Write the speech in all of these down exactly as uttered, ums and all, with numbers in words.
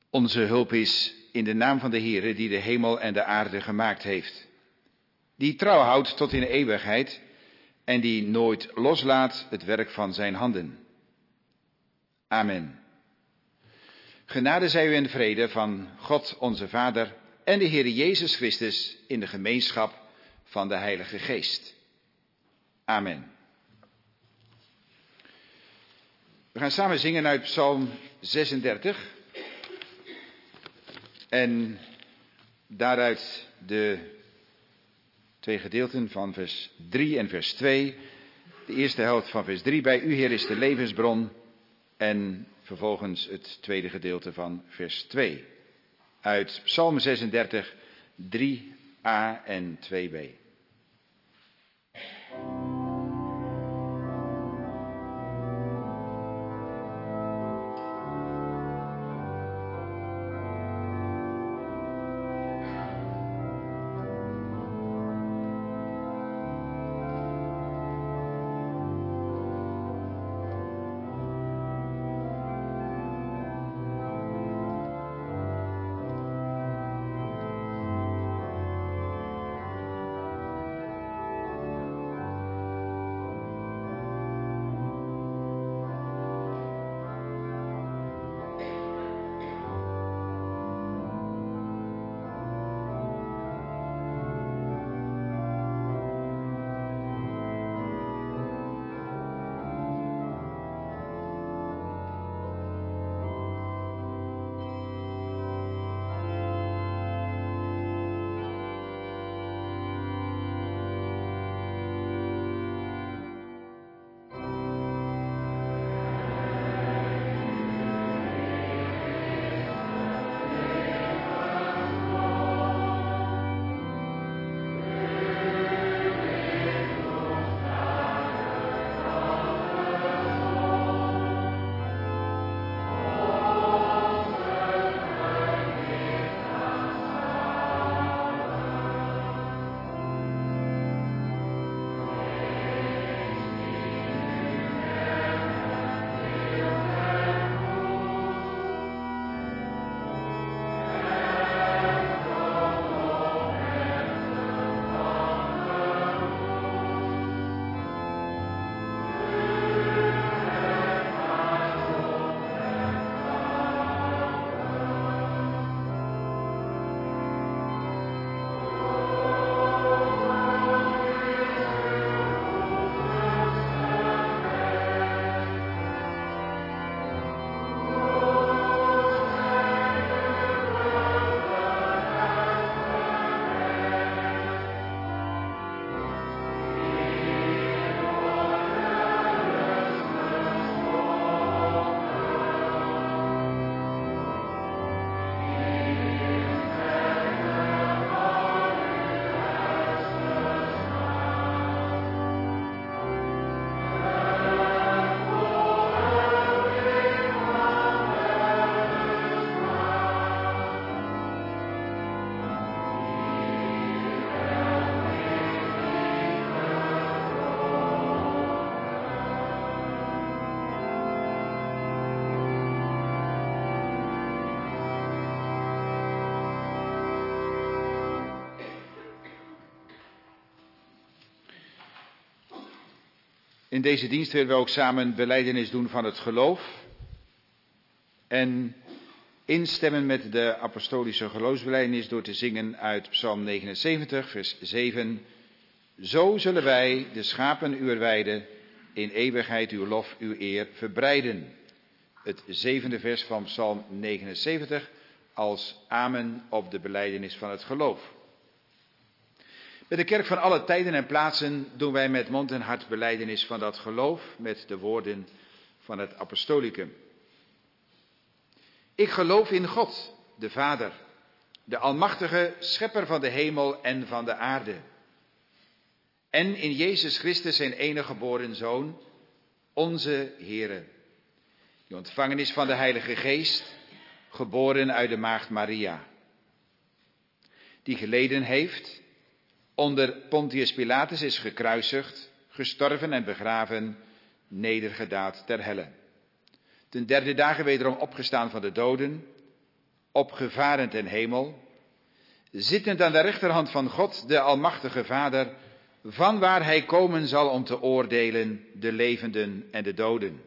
Onze hulp is in de naam van de Heere die de hemel en de aarde gemaakt heeft. Die trouw houdt tot in de eeuwigheid en die nooit loslaat het werk van zijn handen. Amen. Genade zij u en vrede van God onze Vader en de Heere Jezus Christus in de gemeenschap van de Heilige Geest. Amen. We gaan samen zingen uit Psalm zesendertig. En daaruit de twee gedeelten van vers drie en vers twee. De eerste helft van vers drie. Bij u, Heer, is de levensbron. En vervolgens het tweede gedeelte van vers twee. Uit Psalm zesendertig, drie a en twee b. In deze dienst willen we ook samen belijdenis doen van het geloof. En instemmen met de apostolische geloofsbelijdenis door te zingen uit Psalm negenenzeventig, vers zeven. Zo zullen wij, de schapen uwer weide, in eeuwigheid uw lof, uw eer verbreiden. Het zevende vers van Psalm negenenzeventig als amen op de belijdenis van het geloof. Met de kerk van alle tijden en plaatsen doen wij met mond en hart belijdenis van dat geloof met de woorden van het apostolicum. Ik geloof in God, de Vader, de almachtige schepper van de hemel en van de aarde. En in Jezus Christus zijn enige geboren Zoon, onze Heere, die ontvangen is van de Heilige Geest, geboren uit de maagd Maria, die geleden heeft, onder Pontius Pilatus is gekruisigd, gestorven en begraven, nedergedaald ter helle. Ten derde dagen wederom opgestaan van de doden, opgevaren ten hemel, zittend aan de rechterhand van God, de Almachtige Vader, van waar hij komen zal om te oordelen de levenden en de doden.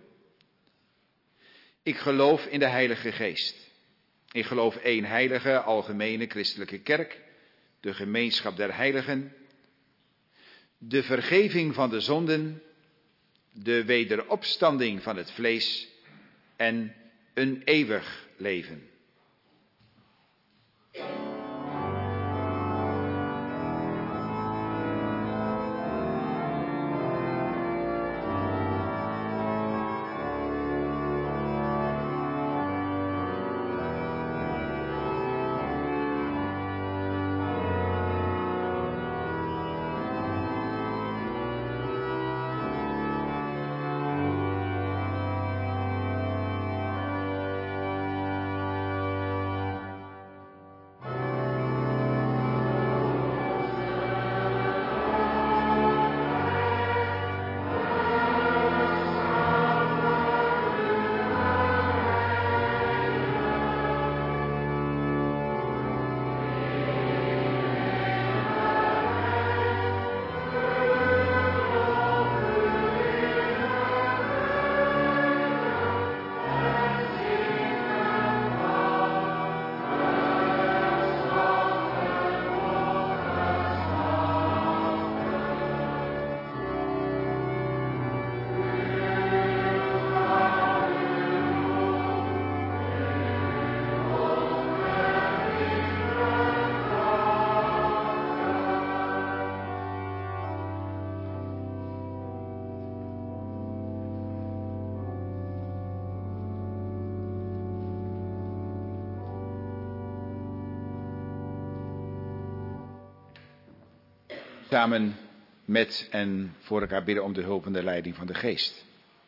Ik geloof in de Heilige Geest. Ik geloof één heilige, algemene christelijke kerk, de gemeenschap der heiligen, de vergeving van de zonden, de wederopstanding van het vlees en een eeuwig leven. Samen met en voor elkaar bidden om de hulp en de leiding van de Geest.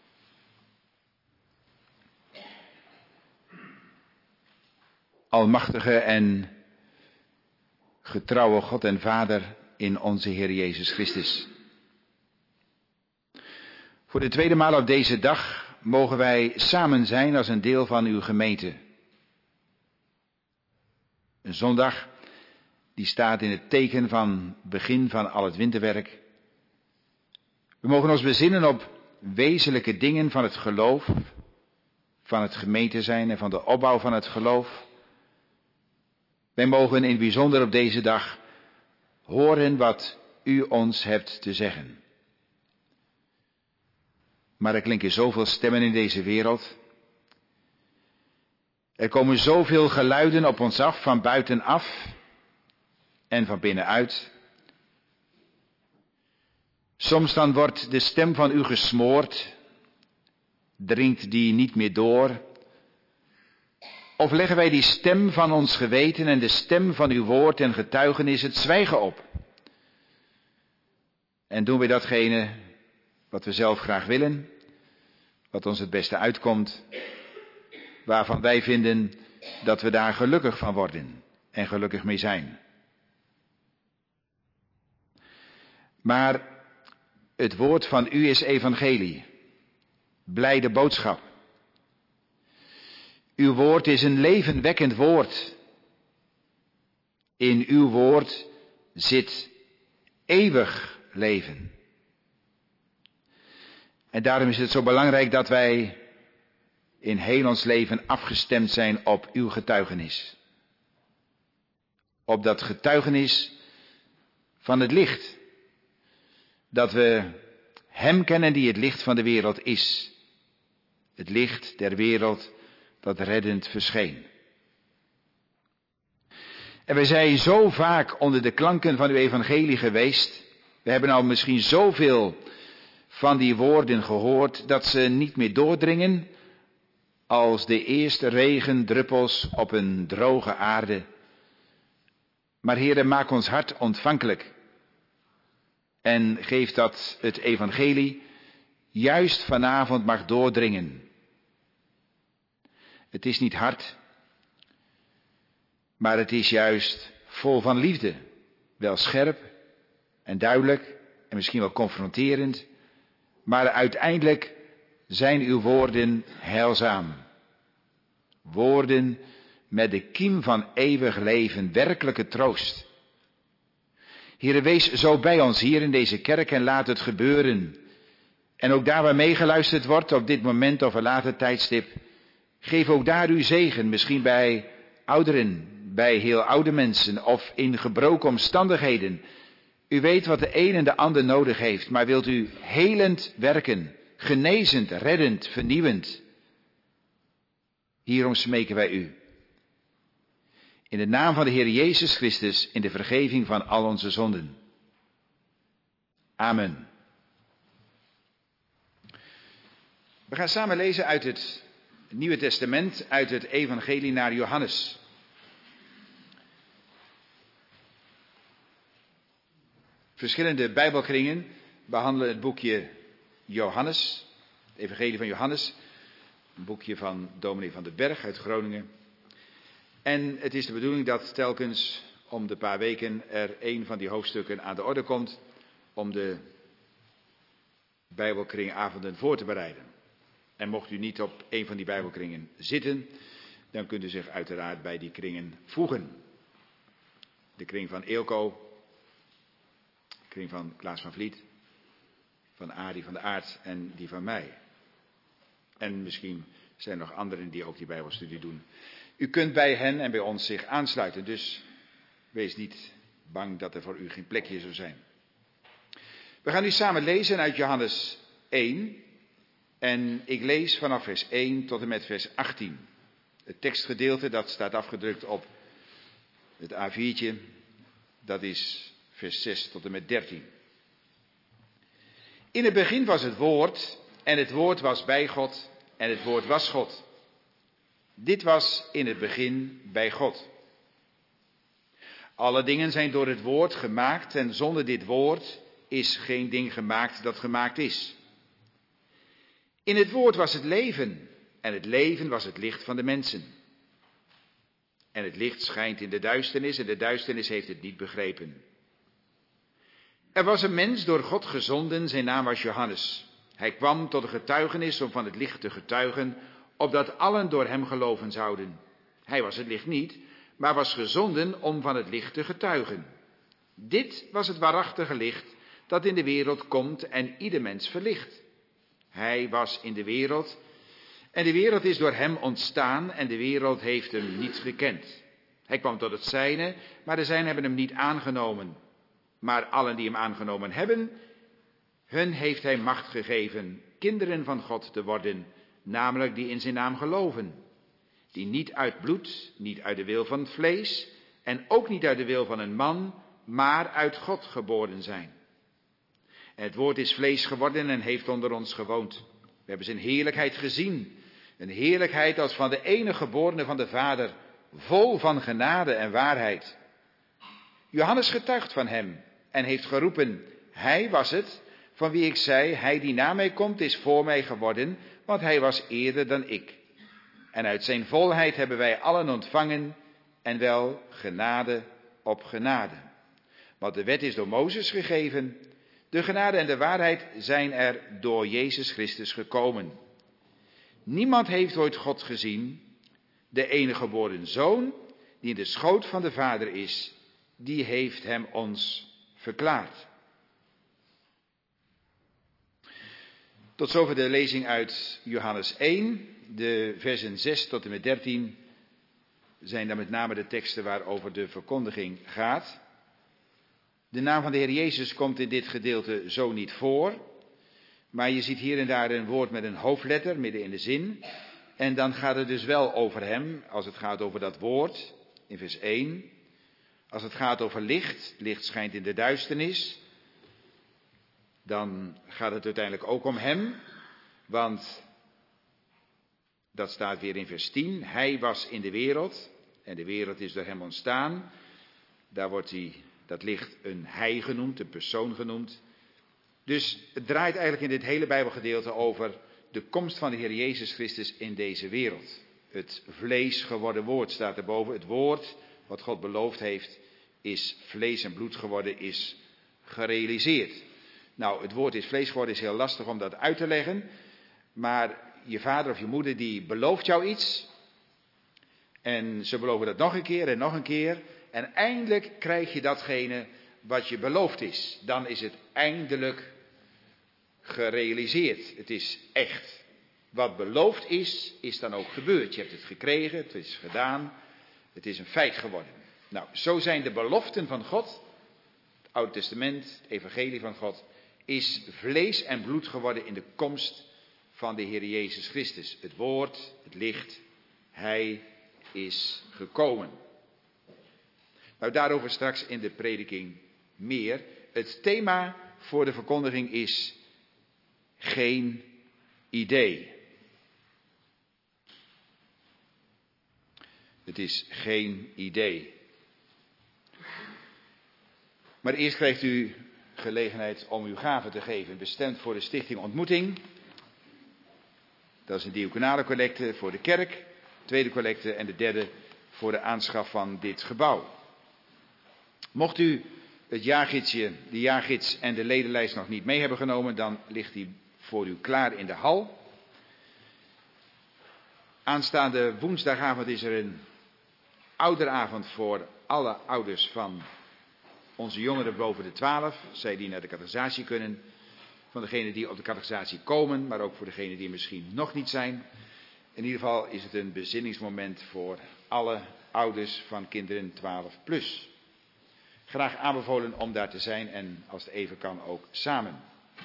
Almachtige en getrouwe God en Vader in onze Heer Jezus Christus. Voor de tweede maal op deze dag mogen wij samen zijn als een deel van uw gemeente. Een zondag die staat in het teken van begin van al het winterwerk. We mogen ons bezinnen op wezenlijke dingen van het geloof, van het gemeente zijn en van de opbouw van het geloof. Wij mogen in het bijzonder op deze dag horen wat u ons hebt te zeggen. Maar er klinken zoveel stemmen in deze wereld. Er komen zoveel geluiden op ons af, van buitenaf en van binnenuit. Soms dan wordt de stem van u gesmoord, dringt die niet meer door. Of leggen wij die stem van ons geweten en de stem van uw woord en getuigenis het zwijgen op. En doen we datgene wat we zelf graag willen, wat ons het beste uitkomt, waarvan wij vinden dat we daar gelukkig van worden en gelukkig mee zijn. Maar het woord van u is evangelie, blijde boodschap. Uw woord is een levenwekkend woord. In uw woord zit eeuwig leven. En daarom is het zo belangrijk dat wij in heel ons leven afgestemd zijn op uw getuigenis. Op dat getuigenis van het licht. Dat we hem kennen die het licht van de wereld is. Het licht der wereld dat reddend verscheen. En we zijn zo vaak onder de klanken van uw evangelie geweest. We hebben al misschien zoveel van die woorden gehoord dat ze niet meer doordringen als de eerste regendruppels op een droge aarde. Maar Heere, maak ons hart ontvankelijk. En geef dat het evangelie juist vanavond mag doordringen. Het is niet hard, maar het is juist vol van liefde. Wel scherp en duidelijk en misschien wel confronterend. Maar uiteindelijk zijn uw woorden heilzaam. Woorden met de kiem van eeuwig leven, werkelijke troost. Heere, wees zo bij ons hier in deze kerk en laat het gebeuren. En ook daar waar meegeluisterd wordt op dit moment of een later tijdstip, geef ook daar uw zegen, misschien bij ouderen, bij heel oude mensen of in gebroken omstandigheden. U weet wat de een en de ander nodig heeft, maar wilt u helend werken, genezend, reddend, vernieuwend. Hierom smeken wij u. In de naam van de Heer Jezus Christus, in de vergeving van al onze zonden. Amen. We gaan samen lezen uit het Nieuwe Testament, uit het Evangelie naar Johannes. Verschillende Bijbelkringen behandelen het boekje Johannes, het Evangelie van Johannes, een boekje van dominee van den Berg uit Groningen. En het is de bedoeling dat telkens om de paar weken er een van die hoofdstukken aan de orde komt om de Bijbelkringavonden voor te bereiden. En mocht u niet op een van die Bijbelkringen zitten, dan kunt u zich uiteraard bij die kringen voegen. De kring van Eelco, de kring van Klaas van Vliet, van Arie van der Aert en die van mij. En misschien zijn er nog anderen die ook die Bijbelstudie doen. U kunt bij hen en bij ons zich aansluiten, dus wees niet bang dat er voor u geen plekje zou zijn. We gaan nu samen lezen uit Johannes één en ik lees vanaf vers één tot en met vers achttien. Het tekstgedeelte dat staat afgedrukt op het A viertje, dat is vers zes tot en met dertien. In het begin was het woord en het woord was bij God en het woord was God. Dit was in het begin bij God. Alle dingen zijn door het woord gemaakt en zonder dit woord is geen ding gemaakt dat gemaakt is. In het woord was het leven en het leven was het licht van de mensen. En het licht schijnt in de duisternis en de duisternis heeft het niet begrepen. Er was een mens door God gezonden, zijn naam was Johannes. Hij kwam tot een getuigenis om van het licht te getuigen, opdat allen door hem geloven zouden. Hij was het licht niet, maar was gezonden om van het licht te getuigen. Dit was het waarachtige licht dat in de wereld komt en ieder mens verlicht. Hij was in de wereld en de wereld is door hem ontstaan en de wereld heeft hem niet gekend. Hij kwam tot het zijne, maar de zijnen hebben hem niet aangenomen. Maar allen die hem aangenomen hebben, hun heeft hij macht gegeven kinderen van God te worden, namelijk die in zijn naam geloven. Die niet uit bloed, niet uit de wil van het vlees en ook niet uit de wil van een man, maar uit God geboren zijn. En het woord is vlees geworden en heeft onder ons gewoond. We hebben zijn heerlijkheid gezien. Een heerlijkheid als van de enige geborene van de Vader, vol van genade en waarheid. Johannes getuigt van hem en heeft geroepen, hij was het van wie ik zei, hij die na mij komt is voor mij geworden, want hij was eerder dan ik. En uit zijn volheid hebben wij allen ontvangen en wel genade op genade. Want de wet is door Mozes gegeven, de genade en de waarheid zijn er door Jezus Christus gekomen. Niemand heeft ooit God gezien, de enige geboren Zoon, die in de schoot van de Vader is, die heeft hem ons verklaard. Tot zover de lezing uit Johannes één. De versen zes tot en met dertien zijn dan met name de teksten waarover de verkondiging gaat. De naam van de Heer Jezus komt in dit gedeelte zo niet voor. Maar je ziet hier en daar een woord met een hoofdletter midden in de zin. En dan gaat het dus wel over hem, als het gaat over dat woord, in vers één. Als het gaat over licht, licht schijnt in de duisternis. Dan gaat het uiteindelijk ook om hem, want dat staat weer in vers tien. Hij was in de wereld en de wereld is door hem ontstaan. Daar wordt hij, dat licht een hij genoemd, een persoon genoemd. Dus het draait eigenlijk in dit hele Bijbelgedeelte over de komst van de Heer Jezus Christus in deze wereld. Het vlees geworden woord staat erboven. Het woord wat God beloofd heeft is vlees en bloed geworden, is gerealiseerd. Nou, het woord is vlees geworden, is heel lastig om dat uit te leggen. Maar je vader of je moeder die belooft jou iets. En ze beloven dat nog een keer en nog een keer. En eindelijk krijg je datgene wat je beloofd is. Dan is het eindelijk gerealiseerd. Het is echt. Wat beloofd is, is dan ook gebeurd. Je hebt het gekregen, het is gedaan. Het is een feit geworden. Nou, zo zijn de beloften van God. Het Oude Testament, het evangelie van God, is vlees en bloed geworden in de komst van de Heer Jezus Christus. Het woord, het licht, Hij is gekomen. Nou, daarover straks in de prediking meer. Het thema voor de verkondiging is geen idee. Het is geen idee. Maar eerst krijgt u gelegenheid om uw gave te geven, bestemd voor de Stichting Ontmoeting. Dat is een diaconale collecte voor de kerk, tweede collecte en de derde voor de aanschaf van dit gebouw. Mocht u het jaargidsje, de jaargids en de ledenlijst nog niet mee hebben genomen, dan ligt die voor u klaar in de hal. Aanstaande woensdagavond is er een ouderavond voor alle ouders van onze jongeren boven de twaalf. Zij die naar de catechisatie kunnen. Van degenen die op de catechisatie komen, maar ook voor degenen die misschien nog niet zijn. In ieder geval is het een bezinningsmoment voor alle ouders van kinderen twaalf plus. Graag aanbevolen om daar te zijn en als het even kan ook samen.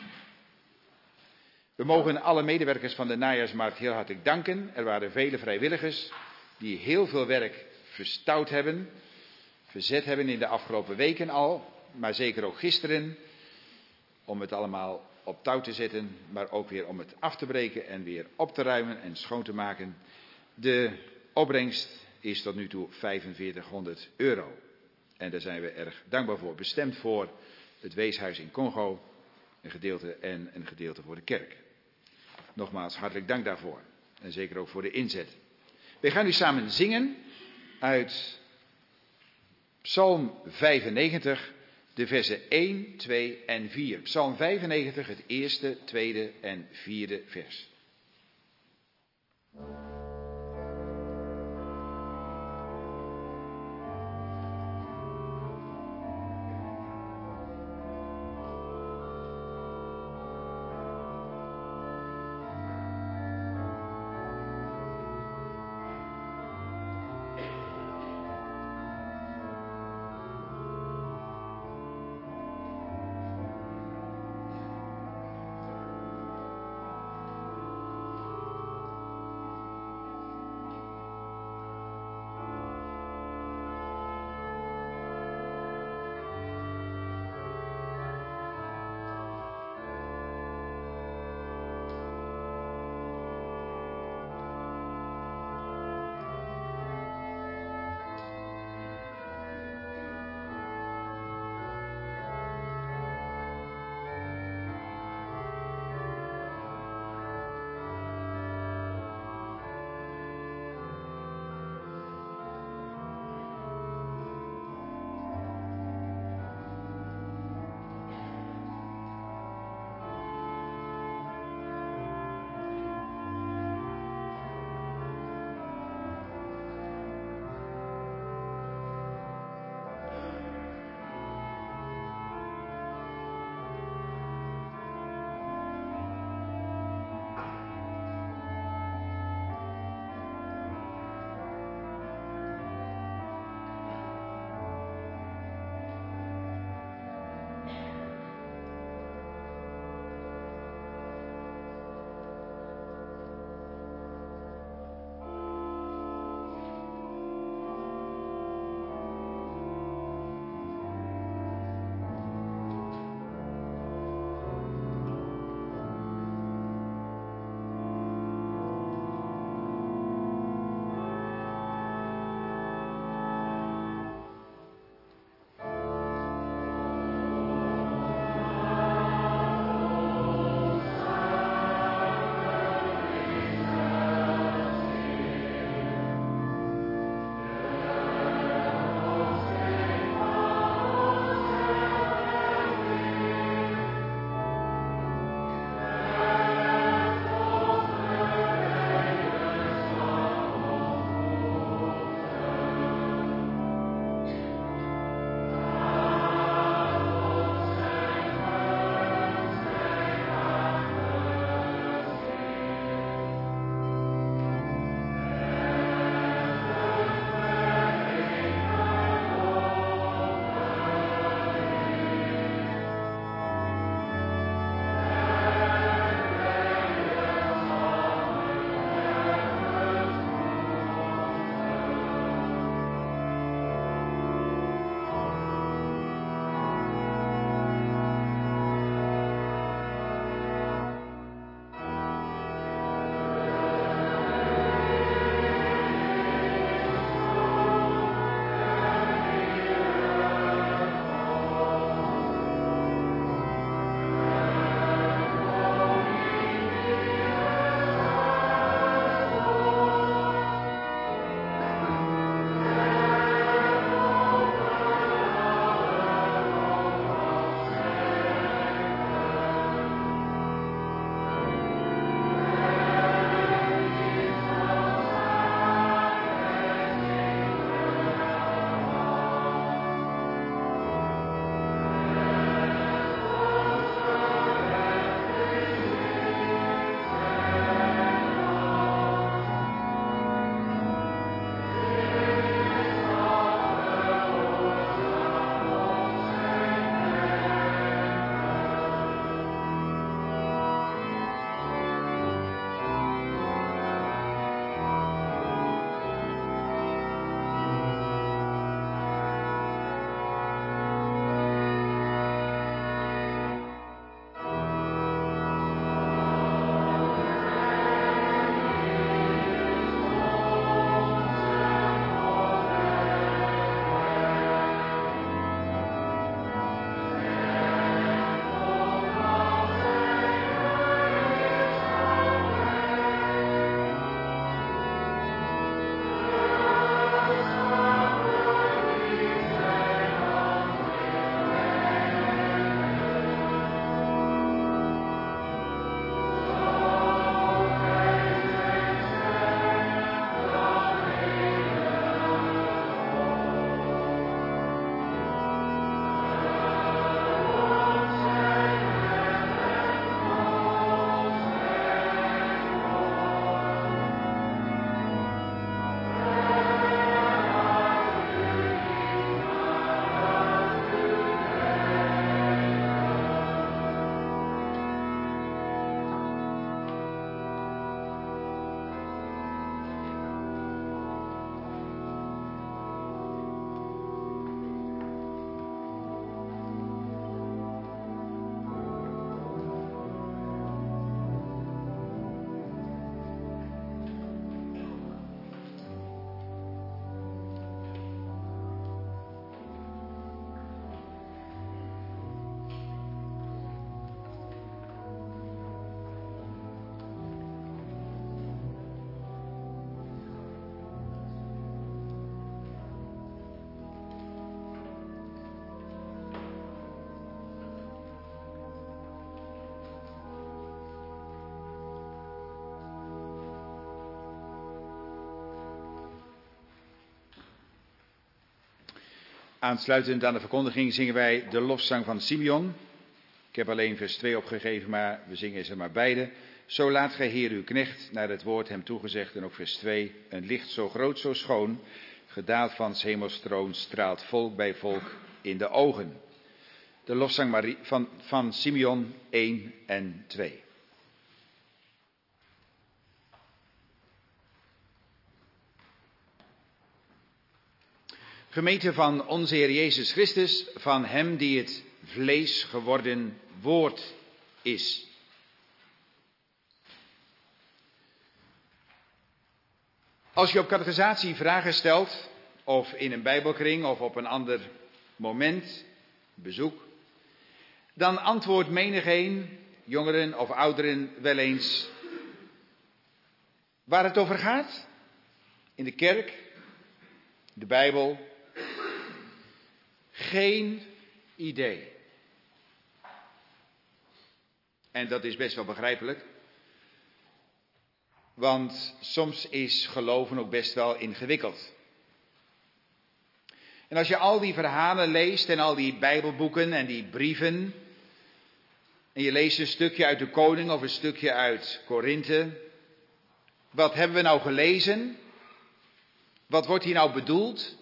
We mogen alle medewerkers van de najaarsmarkt heel hartelijk danken. Er waren vele vrijwilligers die heel veel werk verstout hebben, verzet hebben in de afgelopen weken al, maar zeker ook gisteren, om het allemaal op touw te zetten, maar ook weer om het af te breken en weer op te ruimen en schoon te maken. De opbrengst is tot nu toe vijfenveertighonderd euro. En daar zijn we erg dankbaar voor. Bestemd voor het weeshuis in Congo, een gedeelte en een gedeelte voor de kerk. Nogmaals, hartelijk dank daarvoor. En zeker ook voor de inzet. We gaan nu samen zingen uit Psalm vijfennegentig, de versen één, twee en vier. Psalm vijfennegentig, het eerste, tweede en vierde vers. Aansluitend aan de verkondiging zingen wij de lofzang van Simeon. Ik heb alleen vers twee opgegeven, maar we zingen ze maar beide. Zo laat gij, Heer, uw knecht naar het woord hem toegezegd. En ook vers twee. Een licht zo groot, zo schoon, gedaald van 's hemels troon, straalt volk bij volk in de ogen. De lofzang Marie, van, van Simeon één en twee. Gemeente van onze Heer Jezus Christus, van hem die het vlees geworden woord is. Als je op catechisatie vragen stelt, of in een bijbelkring of op een ander moment, bezoek, dan antwoordt menigeen, jongeren of ouderen, wel eens waar het over gaat. In de kerk, de Bijbel, geen idee. En dat is best wel begrijpelijk. Want soms is geloven ook best wel ingewikkeld. En als je al die verhalen leest en al die Bijbelboeken en die brieven, en je leest een stukje uit de Koning of een stukje uit Korinthe, wat hebben we nou gelezen? Wat wordt hier nou bedoeld?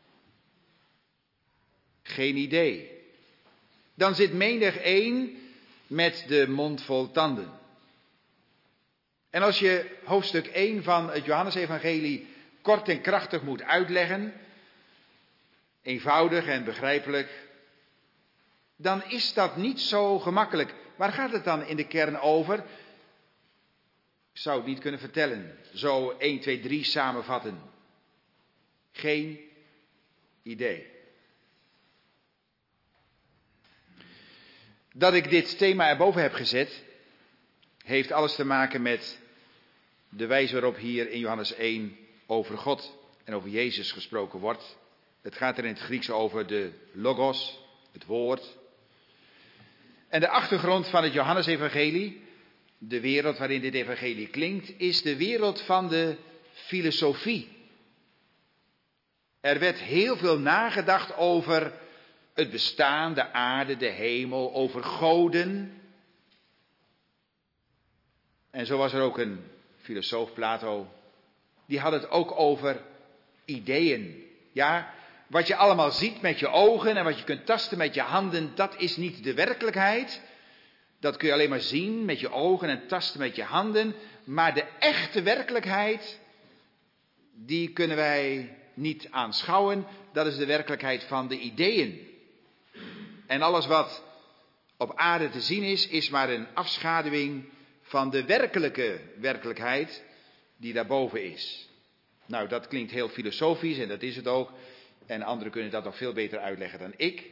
Geen idee. Dan zit menig één met de mond vol tanden. En als je hoofdstuk één van het Johannesevangelie kort en krachtig moet uitleggen, eenvoudig en begrijpelijk, dan is dat niet zo gemakkelijk. Waar gaat het dan in de kern over? Ik zou het niet kunnen vertellen. Zo één, twee, drie samenvatten. Geen idee. Dat ik dit thema erboven heb gezet, heeft alles te maken met de wijze waarop hier in Johannes één over God en over Jezus gesproken wordt. Het gaat er in het Grieks over de logos, het woord. En de achtergrond van het Johannesevangelie, de wereld waarin dit evangelie klinkt, is de wereld van de filosofie. Er werd heel veel nagedacht over het bestaan, de aarde, de hemel, over goden. En zo was er ook een filosoof, Plato, die had het ook over ideeën. Ja, wat je allemaal ziet met je ogen en wat je kunt tasten met je handen, dat is niet de werkelijkheid. Dat kun je alleen maar zien met je ogen en tasten met je handen. Maar de echte werkelijkheid, die kunnen wij niet aanschouwen. Dat is de werkelijkheid van de ideeën. En alles wat op aarde te zien is, is maar een afschaduwing van de werkelijke werkelijkheid die daarboven is. Nou, dat klinkt heel filosofisch en dat is het ook. En anderen kunnen dat nog veel beter uitleggen dan ik.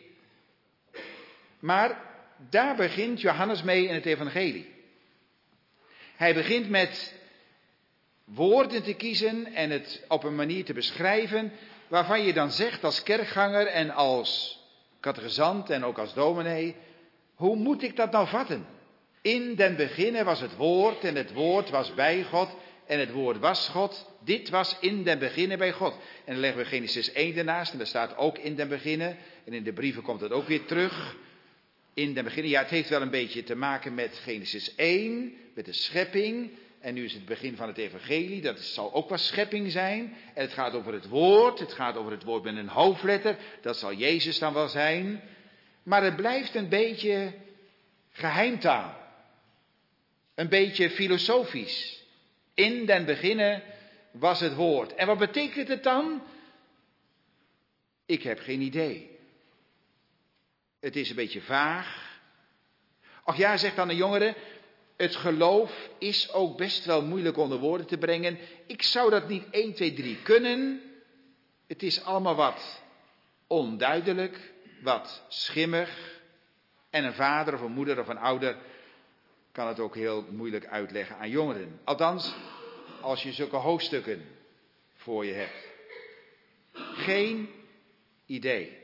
Maar daar begint Johannes mee in het evangelie. Hij begint met woorden te kiezen en het op een manier te beschrijven waarvan je dan zegt als kerkganger en als catechisant en ook als dominee, hoe moet ik dat nou vatten? In den beginne was het woord en het woord was bij God en het woord was God. Dit was in den beginne bij God. En dan leggen we Genesis één ernaast en daar staat ook in den beginne. En in de brieven komt het ook weer terug. In den beginne, ja, het heeft wel een beetje te maken met Genesis één, met de schepping. En nu is het begin van het evangelie, dat zal ook wel schepping zijn. En het gaat over het woord, het gaat over het woord met een hoofdletter. Dat zal Jezus dan wel zijn. Maar het blijft een beetje geheimtaal. Een beetje filosofisch. In den beginne was het woord. En wat betekent het dan? Ik heb geen idee. Het is een beetje vaag. Ach ja, zegt dan een jongere, het geloof is ook best wel moeilijk onder woorden te brengen. Ik zou dat niet één, twee, drie kunnen. Het is allemaal wat onduidelijk, wat schimmig. En een vader of een moeder of een ouder kan het ook heel moeilijk uitleggen aan jongeren. Althans, als je zulke hoofdstukken voor je hebt. Geen idee.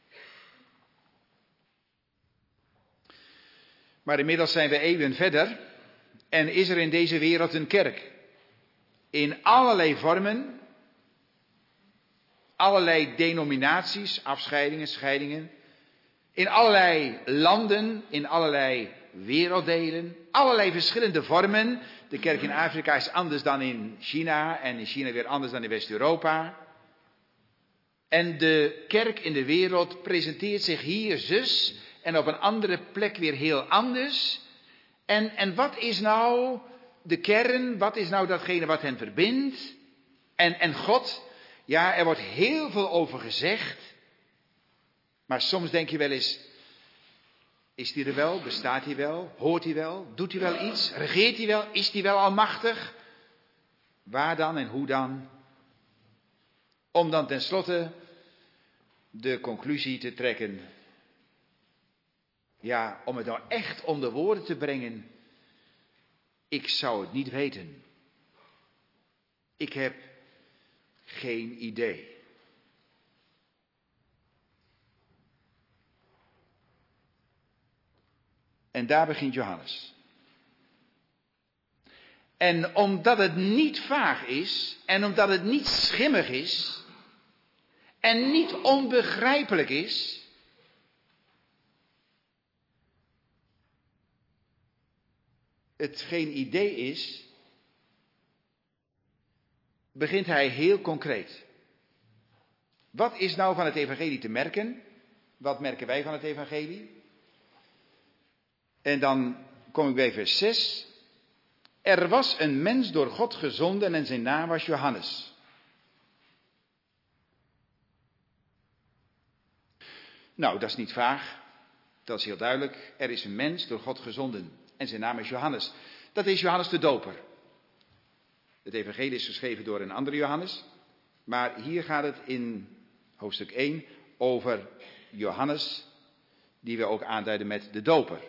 Maar inmiddels zijn we eeuwen verder en is er in deze wereld een kerk. In allerlei vormen. allerlei denominaties, afscheidingen, scheidingen. In allerlei landen, in allerlei werelddelen, allerlei verschillende vormen. De kerk in Afrika is anders dan in China en in China weer anders dan in West-Europa. En de kerk in de wereld presenteert zich hier zus en op een andere plek weer heel anders. En, en wat is nou de kern, wat is nou datgene wat hen verbindt? En, en God, ja, er wordt heel veel over gezegd. Maar soms denk je wel eens, is hij er wel? Bestaat hij wel? Hoort hij wel? Doet hij wel iets? Regeert hij wel? Is hij wel almachtig? Waar dan en hoe dan? Om dan tenslotte de conclusie te trekken. Ja, om het nou echt onder woorden te brengen. Ik zou het niet weten. Ik heb geen idee. En daar begint Johannes. En omdat het niet vaag is, en omdat het niet schimmig is, en niet onbegrijpelijk is, het geen idee is, begint hij heel concreet. Wat is nou van het evangelie te merken? Wat merken wij van het evangelie? En dan kom ik bij vers zes. Er was een mens door God gezonden en zijn naam was Johannes. Nou, dat is niet vaag. Dat is heel duidelijk. Er is een mens door God gezonden en zijn naam is Johannes. Dat is Johannes de Doper. Het evangelie is geschreven door een andere Johannes. Maar hier gaat het in hoofdstuk één over Johannes, die we ook aanduiden met de Doper.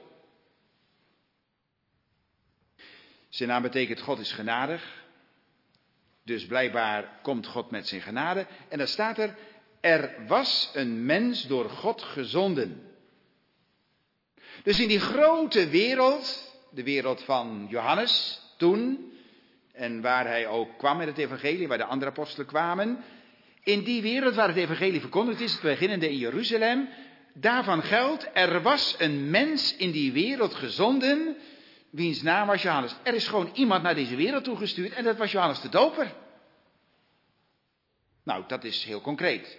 Zijn naam betekent God is genadig. Dus blijkbaar komt God met zijn genade. En dan staat er, er was een mens door God gezonden. Dus in die grote wereld, de wereld van Johannes toen, en waar hij ook kwam met het evangelie, waar de andere apostelen kwamen, in die wereld waar het evangelie verkondigd is, het beginnende in Jeruzalem, daarvan geldt, er was een mens in die wereld gezonden, wiens naam was Johannes. Er is gewoon iemand naar deze wereld toegestuurd en dat was Johannes de Doper. Nou, dat is heel concreet.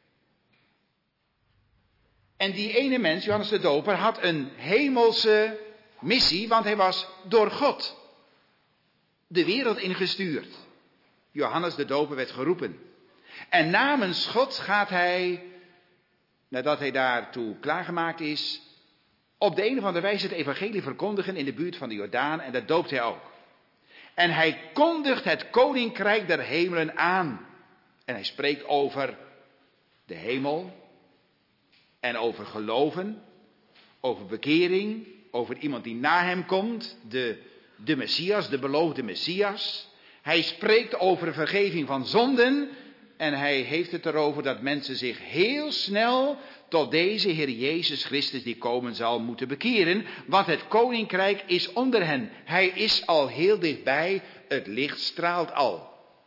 En die ene mens, Johannes de Doper, had een hemelse missie, want hij was door God de wereld ingestuurd. Johannes de Doper werd geroepen. En namens God gaat hij, nadat hij daartoe klaargemaakt is, op de een of andere wijze het evangelie verkondigen in de buurt van de Jordaan en dat doopt hij ook. En hij kondigt het koninkrijk der hemelen aan. En hij spreekt over de hemel en over geloven, over bekering, over iemand die na hem komt, de, de Messias, de beloofde Messias. Hij spreekt over vergeving van zonden en hij heeft het erover dat mensen zich heel snel tot deze Heer Jezus Christus die komen zal moeten bekeren, want het koninkrijk is onder hen. Hij is al heel dichtbij, het licht straalt al.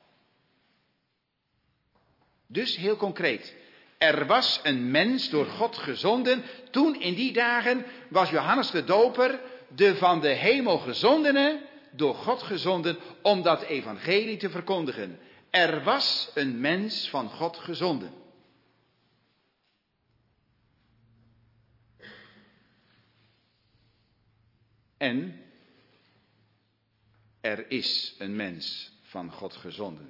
Dus heel concreet, er was een mens door God gezonden. Toen in die dagen was Johannes de Doper de van de hemel gezondene, door God gezonden om dat evangelie te verkondigen. Er was een mens van God gezonden. En er is een mens van God gezonden.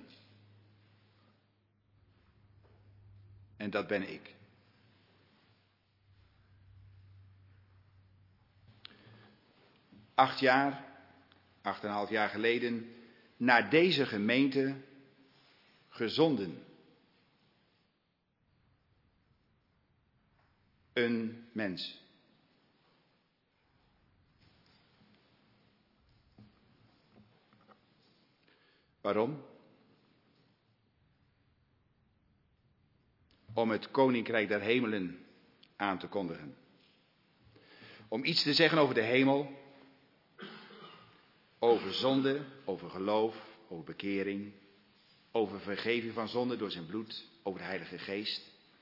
En dat ben ik. Acht jaar, acht en een half jaar geleden, naar deze gemeente gezonden. Een mens. Waarom? Om het koninkrijk der hemelen aan te kondigen. Om iets te zeggen over de hemel, over zonde, over geloof, over bekering, over vergeving van zonde door zijn bloed, over de Heilige Geest.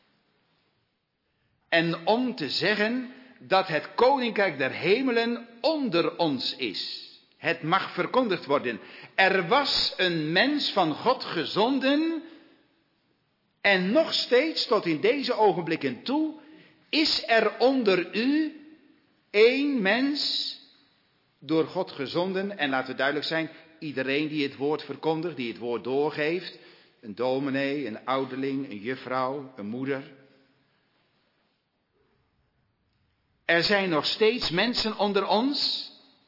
En om te zeggen dat het Koninkrijk der Hemelen onder ons is. Het mag verkondigd worden. Er was een mens van God gezonden. En nog steeds, tot in deze ogenblikken toe, is er onder u één mens door God gezonden. En laten we duidelijk zijn, iedereen die het woord verkondigt, die het woord doorgeeft. Een dominee, een ouderling, een juffrouw, een moeder. Er zijn nog steeds mensen onder ons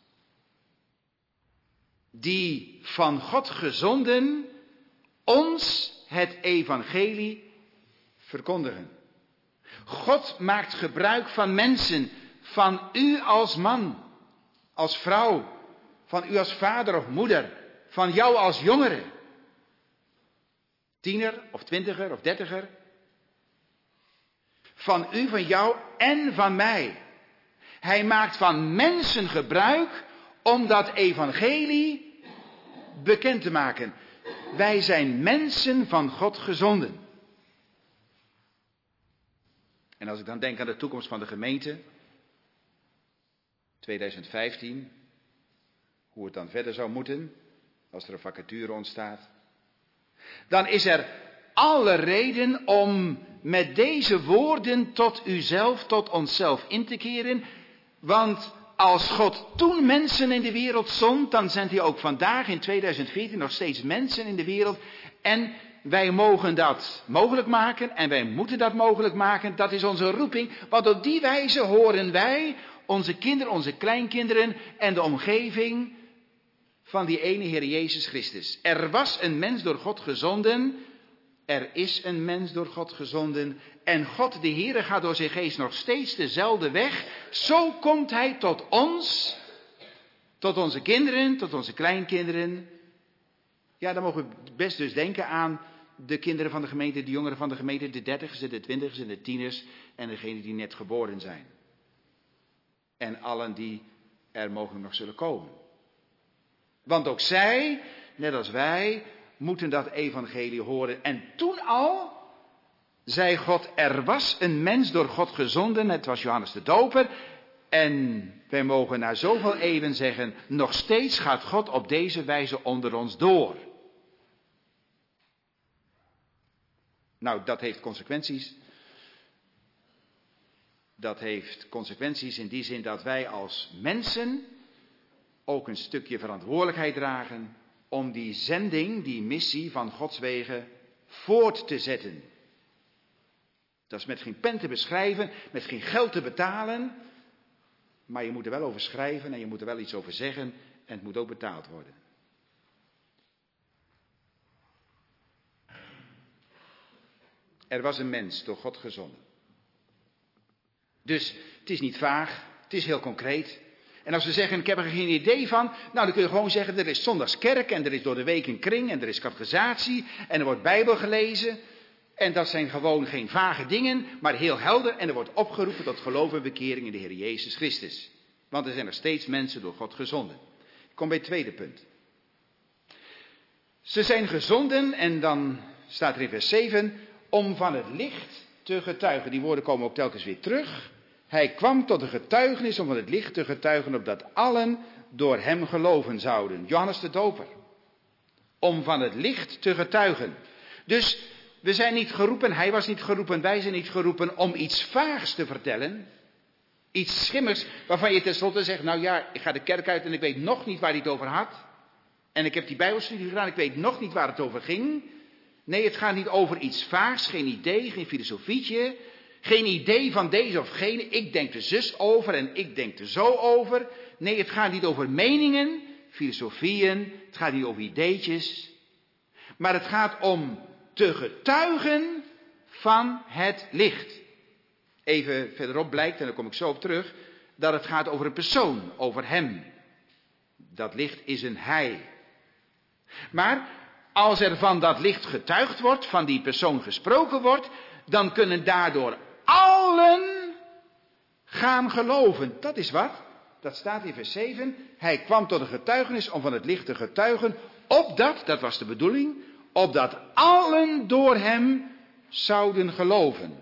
die van God gezonden ons het evangelie verkondigen. God maakt gebruik van mensen, van u als man, als vrouw, van u als vader of moeder, van jou als jongere, tiener of twintiger of dertiger, van u, van jou en van mij. Hij maakt van mensen gebruik om dat evangelie bekend te maken. Wij zijn mensen van God gezonden. En als ik dan denk aan de toekomst van de gemeente, twintig vijftien, hoe het dan verder zou moeten, als er een vacature ontstaat, dan is er alle reden om met deze woorden tot uzelf, tot onszelf in te keren. Want als God toen mensen in de wereld zond, dan zendt hij ook vandaag in twintig veertien nog steeds mensen in de wereld. En wij mogen dat mogelijk maken en wij moeten dat mogelijk maken. Dat is onze roeping, want op die wijze horen wij, onze kinderen, onze kleinkinderen en de omgeving van die ene Heer Jezus Christus. Er was een mens door God gezonden. Er is een mens door God gezonden. En God de Heere gaat door zijn geest nog steeds dezelfde weg. Zo komt hij tot ons. Tot onze kinderen, tot onze kleinkinderen. Ja, dan mogen we best dus denken aan de kinderen van de gemeente, de jongeren van de gemeente, de dertigers, de twintigers en de tieners. En degenen die net geboren zijn. En allen die er mogelijk nog zullen komen. Want ook zij, net als wij, moeten dat evangelie horen. En toen al zei God, er was een mens door God gezonden, het was Johannes de Doper. En wij mogen na zoveel eeuwen zeggen, nog steeds gaat God op deze wijze onder ons door. Nou, dat heeft consequenties. Dat heeft consequenties in die zin dat wij als mensen ook een stukje verantwoordelijkheid dragen om die zending, die missie van Gods wegen voort te zetten. Dat is met geen pen te beschrijven, met geen geld te betalen, maar je moet er wel over schrijven en je moet er wel iets over zeggen en het moet ook betaald worden. Er was een mens door God gezonden. Dus het is niet vaag, het is heel concreet. En als we zeggen, ik heb er geen idee van, nou dan kun je gewoon zeggen, er is zondagskerk en er is door de week een kring en er is catechisatie en er wordt Bijbel gelezen. En dat zijn gewoon geen vage dingen, maar heel helder en er wordt opgeroepen tot geloof en bekering in de Heer Jezus Christus. Want er zijn nog steeds mensen door God gezonden. Ik kom bij het tweede punt. Ze zijn gezonden en dan staat er in vers zeven, om van het licht te getuigen. Die woorden komen ook telkens weer terug. Hij kwam tot de getuigenis om van het licht te getuigen, opdat allen door hem geloven zouden. Johannes de Doper. Om van het licht te getuigen. Dus we zijn niet geroepen, hij was niet geroepen, wij zijn niet geroepen om iets vaags te vertellen. Iets schimmers waarvan je tenslotte zegt, nou ja, ik ga de kerk uit en ik weet nog niet waar hij het over had. En ik heb die bijbelstudie gedaan, ik weet nog niet waar het over ging. Nee, het gaat niet over iets vaags, geen idee, geen filosofietje. Geen idee van deze of gene, ik denk er zus over en ik denk er zo over. Nee, het gaat niet over meningen, filosofieën, het gaat niet over ideetjes. Maar het gaat om te getuigen van het licht. Even verderop blijkt, en daar kom ik zo op terug, dat het gaat over een persoon, over hem. Dat licht is een hij. Maar als er van dat licht getuigd wordt, van die persoon gesproken wordt, dan kunnen daardoor allen gaan geloven. Dat is wat. Dat staat in vers zeven. Hij kwam tot een getuigenis om van het licht te getuigen, opdat, dat was de bedoeling, opdat allen door hem zouden geloven.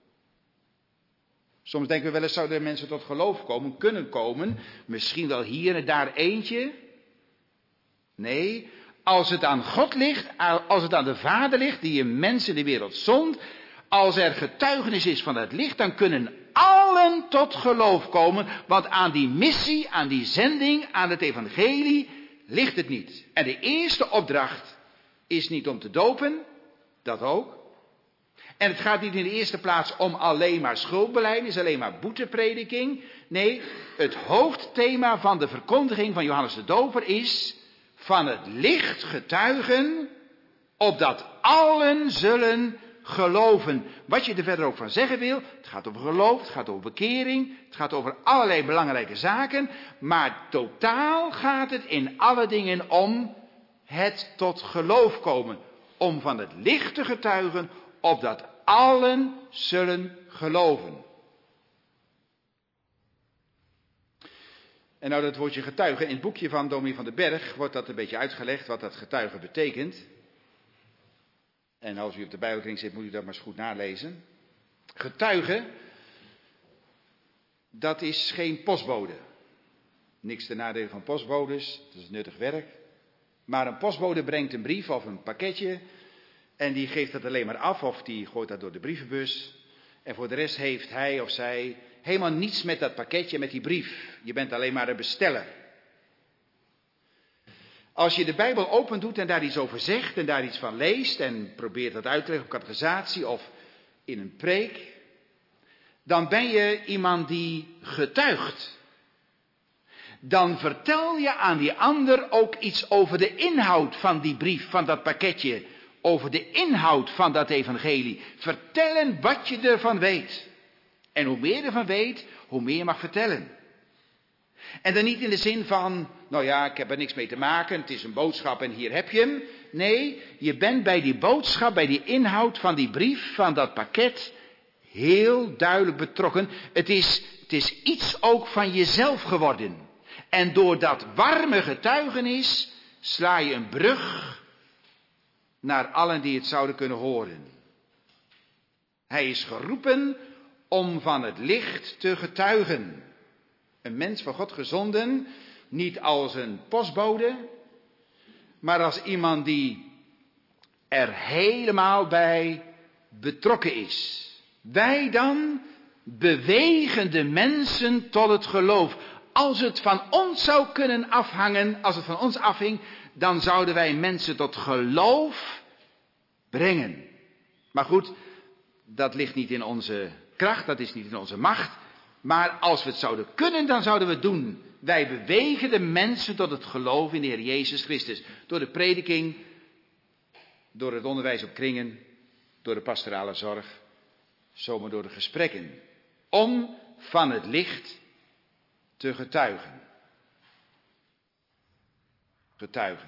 Soms denken we wel eens, zouden er mensen tot geloof komen, kunnen komen. Misschien wel hier en daar eentje. Nee, als het aan God ligt, als het aan de Vader ligt, die een mens in de wereld zond. Als er getuigenis is van het licht, dan kunnen allen tot geloof komen. Want aan die missie, aan die zending, aan het evangelie ligt het niet. En de eerste opdracht is niet om te dopen, dat ook. En het gaat niet in de eerste plaats om alleen maar schuldbelijdenis, alleen maar boeteprediking. Nee, het hoofdthema van de verkondiging van Johannes de Doper is van het licht getuigen, opdat allen zullen geloven. Wat je er verder ook van zeggen wil, het gaat over geloof, het gaat over bekering, het gaat over allerlei belangrijke zaken, maar totaal gaat het in alle dingen om het tot geloof komen. Om van het licht te getuigen, opdat allen zullen geloven. En nou dat woordje getuigen, in het boekje van Dominee van den Berg wordt dat een beetje uitgelegd, wat dat getuigen betekent. En als u op de Bijbelkring zit, moet u dat maar eens goed nalezen. Getuigen, dat is geen postbode. Niks ten nadele van postbodes, dat is nuttig werk. Maar een postbode brengt een brief of een pakketje en die geeft dat alleen maar af of die gooit dat door de brievenbus. En voor de rest heeft hij of zij helemaal niets met dat pakketje, met die brief. Je bent alleen maar een besteller. Als je de Bijbel open doet en daar iets over zegt en daar iets van leest en probeert dat uit te leggen op catechisatie of in een preek, dan ben je iemand die getuigt. Dan vertel je aan die ander ook iets over de inhoud van die brief, van dat pakketje, over de inhoud van dat evangelie. Vertellen wat je ervan weet. En hoe meer je ervan weet, hoe meer je mag vertellen. En dan niet in de zin van, nou ja, ik heb er niks mee te maken, het is een boodschap en hier heb je hem. Nee, je bent bij die boodschap, bij die inhoud van die brief, van dat pakket, heel duidelijk betrokken. Het is, het is iets ook van jezelf geworden. En door dat warme getuigenis sla je een brug naar allen die het zouden kunnen horen. Hij is geroepen om van het licht te getuigen. Een mens van God gezonden, niet als een postbode, maar als iemand die er helemaal bij betrokken is. Wij dan bewegen de mensen tot het geloof. Als het van ons zou kunnen afhangen, als het van ons afhing, dan zouden wij mensen tot geloof brengen. Maar goed, dat ligt niet in onze kracht, dat is niet in onze macht. Maar als we het zouden kunnen, dan zouden we het doen. Wij bewegen de mensen tot het geloof in de Heer Jezus Christus. Door de prediking, door het onderwijs op kringen, door de pastorale zorg, zomaar door de gesprekken. Om van het licht te getuigen. Getuigen.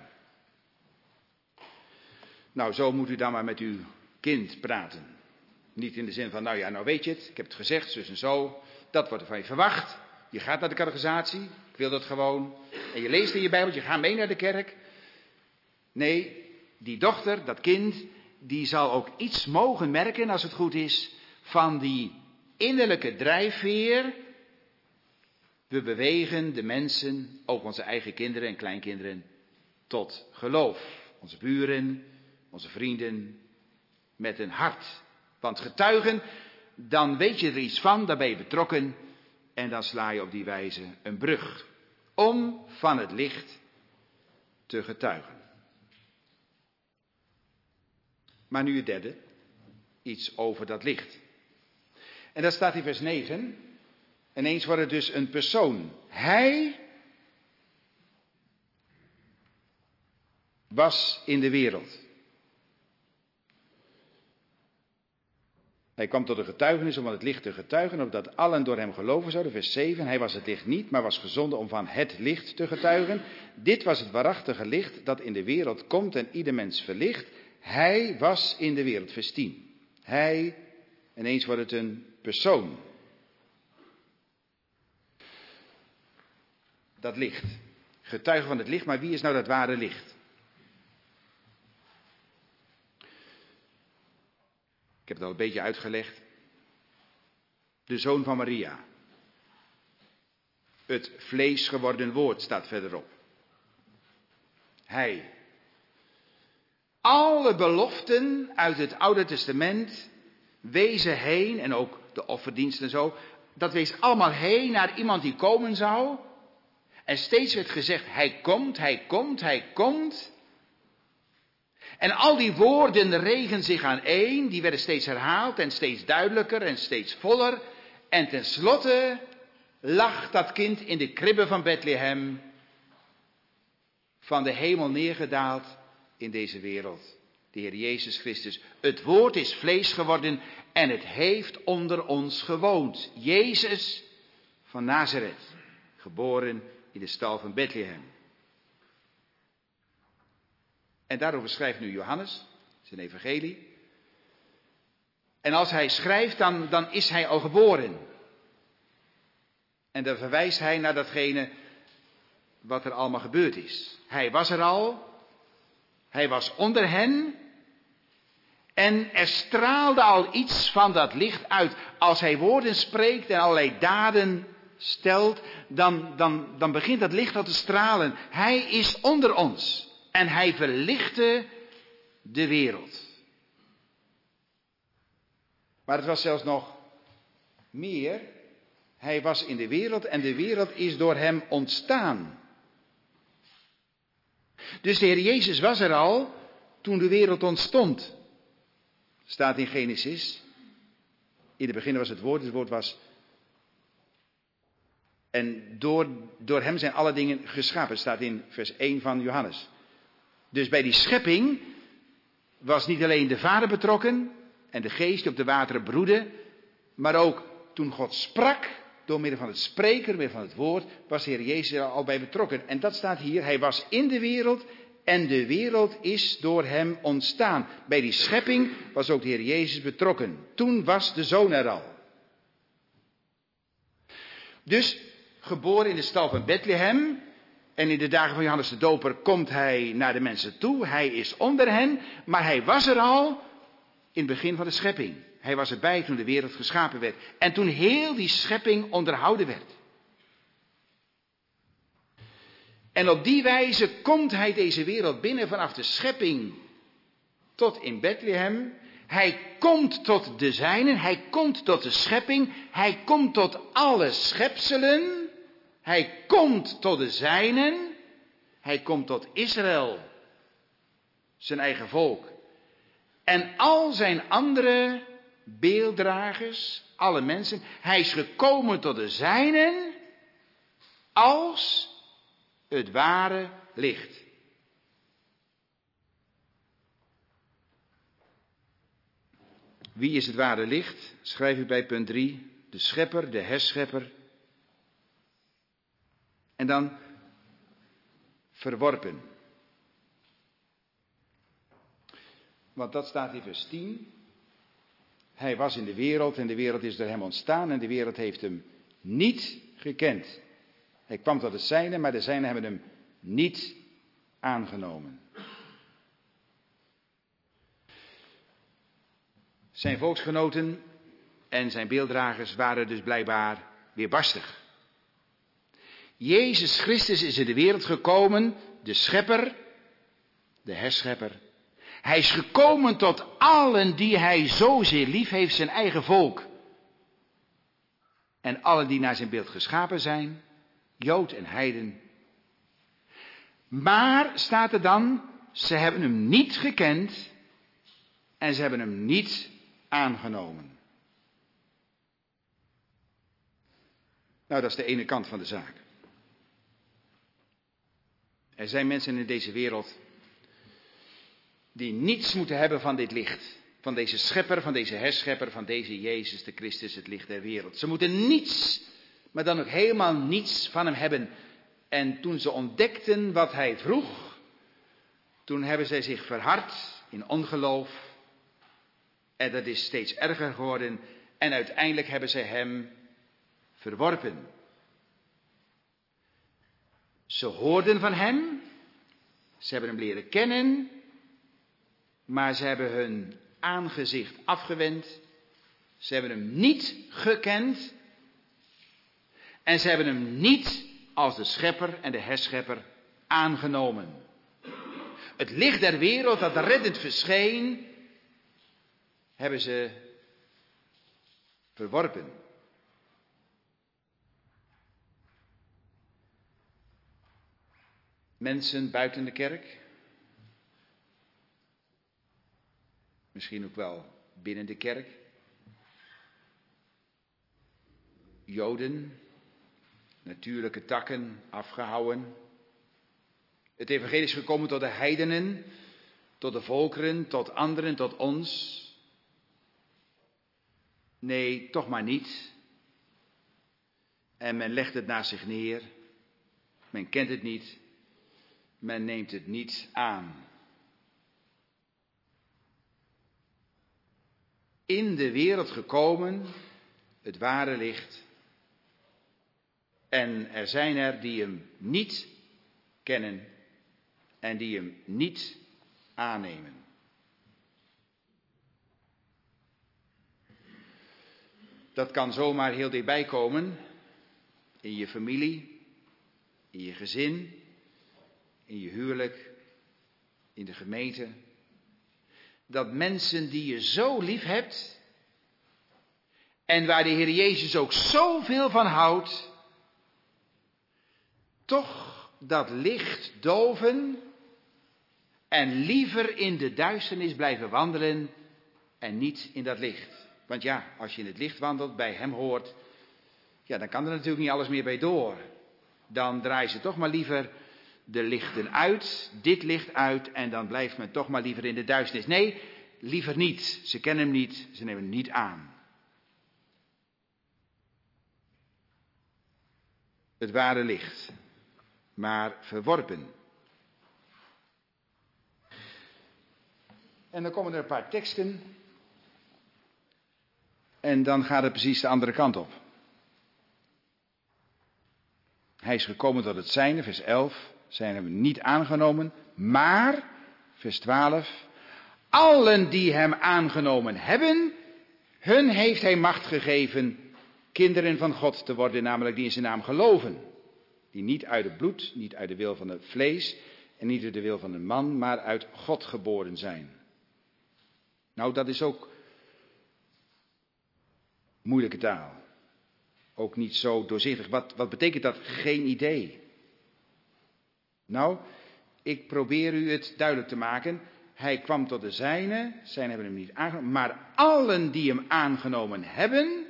Nou, zo moet u dan maar met uw kind praten. Niet in de zin van, nou ja, nou weet je het, ik heb het gezegd, zus en zo. Dat wordt er van je verwacht. Je gaat naar de catechisatie, ik wil dat gewoon. En je leest in je Bijbel, je gaat mee naar de kerk. Nee, die dochter, dat kind, die zal ook iets mogen merken, als het goed is, van die innerlijke drijfveer. We bewegen de mensen, ook onze eigen kinderen en kleinkinderen, tot geloof. Onze buren, onze vrienden, met een hart. Want getuigen, dan weet je er iets van, daar ben je betrokken en dan sla je op die wijze een brug. Om van het licht te getuigen. Maar nu het derde, iets over dat licht. En dat staat in vers negen. Ineens wordt het dus een persoon. Hij was in de wereld. Hij kwam tot de getuigenis om van het licht te getuigen, opdat allen door hem geloven zouden. Vers zeven, hij was het licht niet, maar was gezonden om van het licht te getuigen. Dit was het waarachtige licht dat in de wereld komt en ieder mens verlicht. Hij was in de wereld. Vers tien. Hij, ineens wordt het een persoon. Dat licht. Getuigen van het licht, maar wie is nou dat ware licht? Ik heb het al een beetje uitgelegd. De zoon van Maria. Het vlees geworden woord staat verderop. Hij. Alle beloften uit het Oude Testament wezen heen, en ook de offerdienst en zo, dat wees allemaal heen naar iemand die komen zou. En steeds werd gezegd, hij komt, hij komt, hij komt. En al die woorden regen zich aan één, die werden steeds herhaald en steeds duidelijker en steeds voller. En tenslotte lag dat kind in de kribbe van Bethlehem, van de hemel neergedaald in deze wereld. De Heer Jezus Christus. Het woord is vlees geworden en het heeft onder ons gewoond. Jezus van Nazareth, geboren in de stal van Bethlehem. En daarover schrijft nu Johannes, zijn evangelie. En als hij schrijft, dan, dan is hij al geboren. En dan verwijst hij naar datgene wat er allemaal gebeurd is. Hij was er al, hij was onder hen. En er straalde al iets van dat licht uit. Als hij woorden spreekt en allerlei daden stelt, dan, dan, dan begint dat licht al te stralen. Hij is onder ons en hij verlichtte de wereld. Maar het was zelfs nog meer. Hij was in de wereld en de wereld is door hem ontstaan. Dus de Heer Jezus was er al toen de wereld ontstond. Staat in Genesis. In het begin was het woord, het woord was. En door, door hem zijn alle dingen geschapen. Staat in vers één van Johannes. Dus bij die schepping was niet alleen de Vader betrokken en de Geest die op de wateren broedde, maar ook toen God sprak, door middel van het spreken, door middel van het woord, was de Heer Jezus er al bij betrokken. En dat staat hier, hij was in de wereld en de wereld is door hem ontstaan. Bij die schepping was ook de Heer Jezus betrokken. Toen was de Zoon er al. Dus, geboren in de stal van Bethlehem, en in de dagen van Johannes de Doper komt hij naar de mensen toe. Hij is onder hen, maar hij was er al in het begin van de schepping. Hij was erbij toen de wereld geschapen werd. En toen heel die schepping onderhouden werd. En op die wijze komt hij deze wereld binnen vanaf de schepping tot in Bethlehem. Hij komt tot de zijnen, hij komt tot de schepping, hij komt tot alle schepselen. Hij komt tot de zijnen, hij komt tot Israël, zijn eigen volk. En al zijn andere beelddragers, alle mensen, hij is gekomen tot de zijnen als het ware licht. Wie is het ware licht? Schrijf ik bij punt drie. De schepper, de herschepper. En dan verworpen. Want dat staat in vers tien. Hij was in de wereld en de wereld is door hem ontstaan en de wereld heeft hem niet gekend. Hij kwam tot het zijne, maar de zijnen hebben hem niet aangenomen. Zijn volksgenoten en zijn beelddragers waren dus blijkbaar weerbarstig. Jezus Christus is in de wereld gekomen, de schepper, de herschepper. Hij is gekomen tot allen die hij zozeer lief heeft, zijn eigen volk. En allen die naar zijn beeld geschapen zijn, Jood en heiden. Maar, staat er dan, ze hebben hem niet gekend en ze hebben hem niet aangenomen. Nou, dat is de ene kant van de zaak. Er zijn mensen in deze wereld die niets moeten hebben van dit licht. Van deze schepper, van deze herschepper, van deze Jezus de Christus, het licht der wereld. Ze moeten niets, maar dan ook helemaal niets van hem hebben. En toen ze ontdekten wat hij vroeg, toen hebben zij zich verhard in ongeloof. En dat is steeds erger geworden. En uiteindelijk hebben zij hem verworpen. Ze hoorden van hem, ze hebben hem leren kennen, maar ze hebben hun aangezicht afgewend. Ze hebben hem niet gekend. En ze hebben hem niet als de schepper en de herschepper aangenomen. Het licht der wereld dat reddend verscheen, hebben ze verworpen. Mensen buiten de kerk, misschien ook wel binnen de kerk, Joden, natuurlijke takken afgehouwen. Het evangelie is gekomen tot de heidenen, tot de volkeren, tot anderen, tot ons. Nee, toch maar niet. En men legt het naast zich neer. Men kent het niet. Men neemt het niet aan. In de wereld gekomen, het ware licht. En er zijn er die hem niet kennen en die hem niet aannemen. Dat kan zomaar heel dichtbij komen, in je familie, in je gezin, in je huwelijk, in de gemeente. Dat mensen die je zo lief hebt en waar de Heer Jezus ook zoveel van houdt, toch dat licht doven en liever in de duisternis blijven wandelen en niet in dat licht. Want ja, als je in het licht wandelt, bij hem hoort, ja, dan kan er natuurlijk niet alles meer bij door. Dan draaien ze toch maar liever de lichten uit, dit licht uit, en dan blijft men toch maar liever in de duisternis. Nee, liever niet. Ze kennen hem niet, ze nemen hem niet aan. Het ware licht, maar verworpen. En dan komen er een paar teksten. En dan gaat het precies de andere kant op. Hij is gekomen tot het zijne, vers elf. Zijn hem niet aangenomen. Maar, vers twaalf. Allen die hem aangenomen hebben, hun heeft hij macht gegeven kinderen van God te worden, namelijk die in zijn naam geloven. Die niet uit het bloed, niet uit de wil van het vlees en niet uit de wil van de man, maar uit God geboren zijn. Nou, dat is ook moeilijke taal. Ook niet zo doorzichtig. Wat, wat betekent dat? Geen idee. Nou, ik probeer u het duidelijk te maken. Hij kwam tot de zijnen, zijnen hebben hem niet aangenomen, maar allen die hem aangenomen hebben,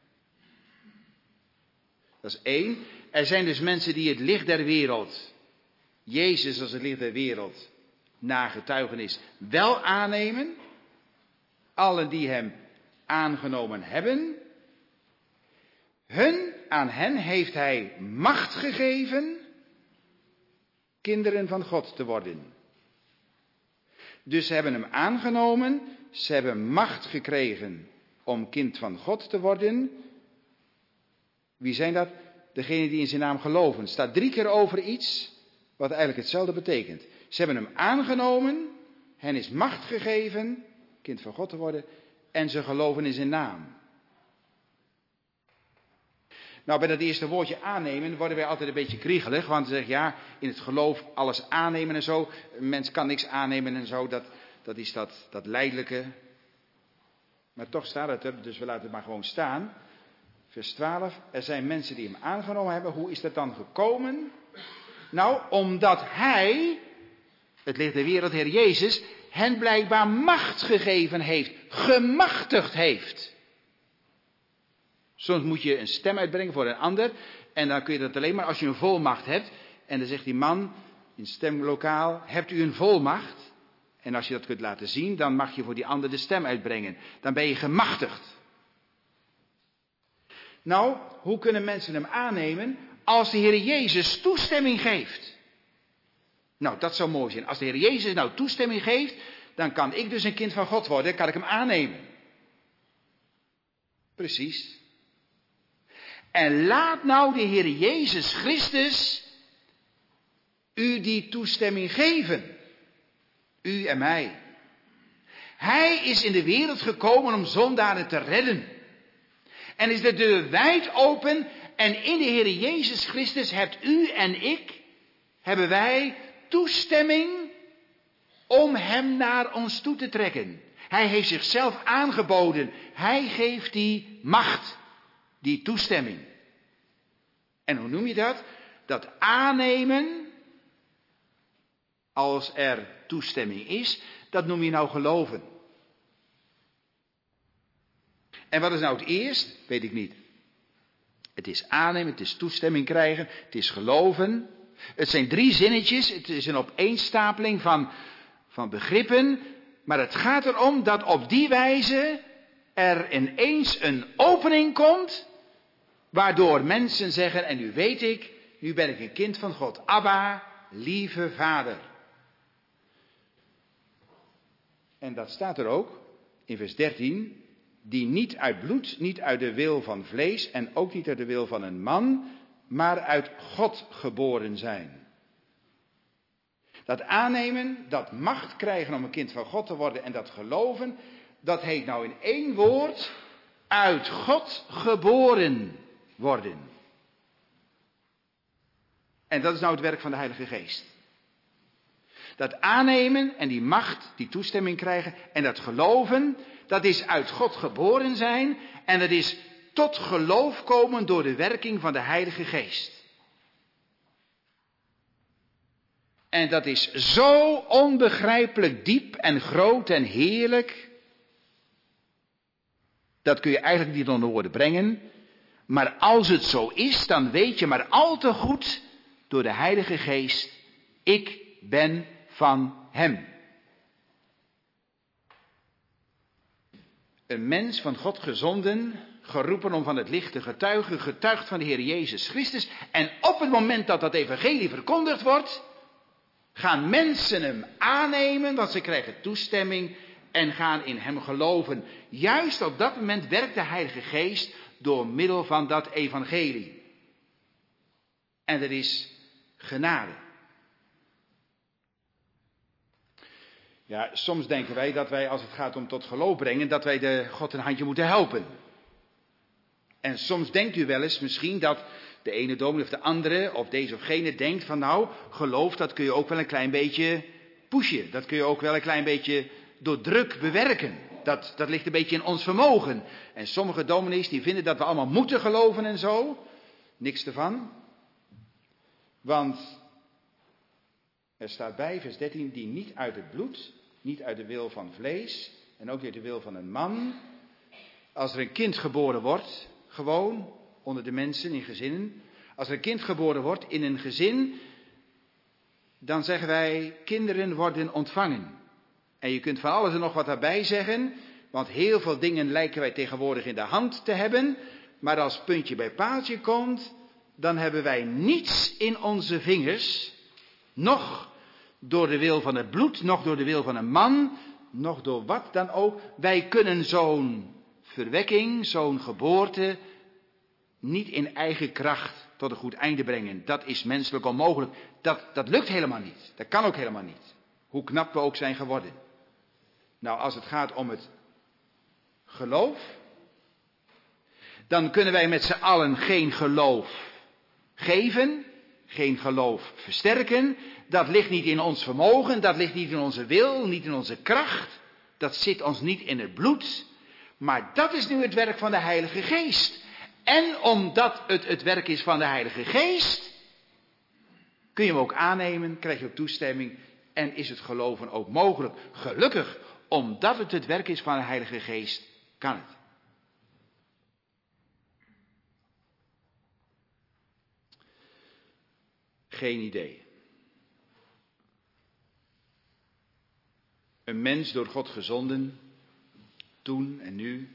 dat is één. Er zijn dus mensen die het licht der wereld, Jezus als het licht der wereld, na getuigenis wel aannemen. Allen die hem aangenomen hebben, hun, aan hen heeft hij macht gegeven kinderen van God te worden. Dus ze hebben hem aangenomen, ze hebben macht gekregen om kind van God te worden. Wie zijn dat? Degenen die in zijn naam geloven. Het staat drie keer over iets wat eigenlijk hetzelfde betekent. Ze hebben hem aangenomen, hen is macht gegeven kind van God te worden en ze geloven in zijn naam. Nou, bij dat eerste woordje aannemen worden wij altijd een beetje kriegelig, want ze zeggen ja, in het geloof alles aannemen en zo. Een mens kan niks aannemen en zo, dat, dat is dat, dat lijdelijke. Maar toch staat het er, dus we laten het maar gewoon staan. Vers twaalf, er zijn mensen die hem aangenomen hebben. Hoe is dat dan gekomen? Nou, omdat hij, het licht der wereld, Heer Jezus, hen blijkbaar macht gegeven heeft, gemachtigd heeft. Soms moet je een stem uitbrengen voor een ander. En dan kun je dat alleen maar als je een volmacht hebt. En dan zegt die man in het stemlokaal, hebt u een volmacht? En als je dat kunt laten zien, dan mag je voor die ander de stem uitbrengen. Dan ben je gemachtigd. Nou, hoe kunnen mensen hem aannemen als de Heer Jezus toestemming geeft? Nou, dat zou mooi zijn. Als de Heer Jezus nou toestemming geeft, dan kan ik dus een kind van God worden, kan ik hem aannemen. Precies. En laat nou de Heer Jezus Christus u die toestemming geven. U en mij. Hij is in de wereld gekomen om zondaren te redden. En is de deur wijd open en in de Heer Jezus Christus hebt u en ik, hebben wij toestemming om hem naar ons toe te trekken. Hij heeft zichzelf aangeboden. Hij geeft die macht, die toestemming. En hoe noem je dat? Dat aannemen, als er toestemming is, dat noem je nou geloven. En wat is nou het eerst? Weet ik niet. Het is aannemen, het is toestemming krijgen, het is geloven. Het zijn drie zinnetjes, het is een opeenstapeling van, van begrippen. Maar het gaat erom dat op die wijze er ineens een opening komt, waardoor mensen zeggen, en nu weet ik, nu ben ik een kind van God. Abba, lieve Vader. En dat staat er ook in vers dertien. Die niet uit bloed, niet uit de wil van vlees en ook niet uit de wil van een man, maar uit God geboren zijn. Dat aannemen, dat macht krijgen om een kind van God te worden en dat geloven, dat heet nou in één woord, uit God geboren worden. En dat is nou het werk van de Heilige Geest. Dat aannemen en die macht, die toestemming krijgen en dat geloven, dat is uit God geboren zijn en dat is tot geloof komen door de werking van de Heilige Geest. En dat is zo onbegrijpelijk diep en groot en heerlijk. Dat kun je eigenlijk niet onder woorden brengen. Maar als het zo is, dan weet je maar al te goed door de Heilige Geest, ik ben van Hem. Een mens van God gezonden, geroepen om van het licht te getuigen, getuigt van de Heer Jezus Christus. En op het moment dat dat evangelie verkondigd wordt, gaan mensen hem aannemen, want ze krijgen toestemming en gaan in hem geloven. Juist op dat moment werkt de Heilige Geest door middel van dat evangelie. En er is genade. Ja, soms denken wij dat wij, als het gaat om tot geloof brengen, dat wij de God een handje moeten helpen. En soms denkt u wel eens misschien dat de ene dominee of de andere, of deze of gene, denkt van nou, geloof, dat kun je ook wel een klein beetje pushen. Dat kun je ook wel een klein beetje door druk bewerken. Dat, dat ligt een beetje in ons vermogen. En sommige dominees die vinden dat we allemaal moeten geloven en zo. Niks ervan. Want er staat bij, vers dertien, die niet uit het bloed, niet uit de wil van vlees en ook niet uit de wil van een man. Als er een kind geboren wordt, gewoon onder de mensen in gezinnen. Als er een kind geboren wordt in een gezin, dan zeggen wij, kinderen worden ontvangen. En je kunt van alles en nog wat daarbij zeggen, want heel veel dingen lijken wij tegenwoordig in de hand te hebben. Maar als puntje bij paaltje komt, dan hebben wij niets in onze vingers, nog door de wil van het bloed, nog door de wil van een man, nog door wat dan ook. Wij kunnen zo'n verwekking, zo'n geboorte, niet in eigen kracht tot een goed einde brengen. Dat is menselijk onmogelijk. Dat, dat lukt helemaal niet. Dat kan ook helemaal niet. Hoe knap we ook zijn geworden. Nou, als het gaat om het geloof, dan kunnen wij met z'n allen geen geloof geven, geen geloof versterken. Dat ligt niet in ons vermogen, dat ligt niet in onze wil, niet in onze kracht. Dat zit ons niet in het bloed. Maar dat is nu het werk van de Heilige Geest. En omdat het het werk is van de Heilige Geest, kun je hem ook aannemen, krijg je ook toestemming en is het geloven ook mogelijk. Gelukkig, omdat het het werk is van de Heilige Geest, kan het. Geen idee. Een mens door God gezonden, toen en nu.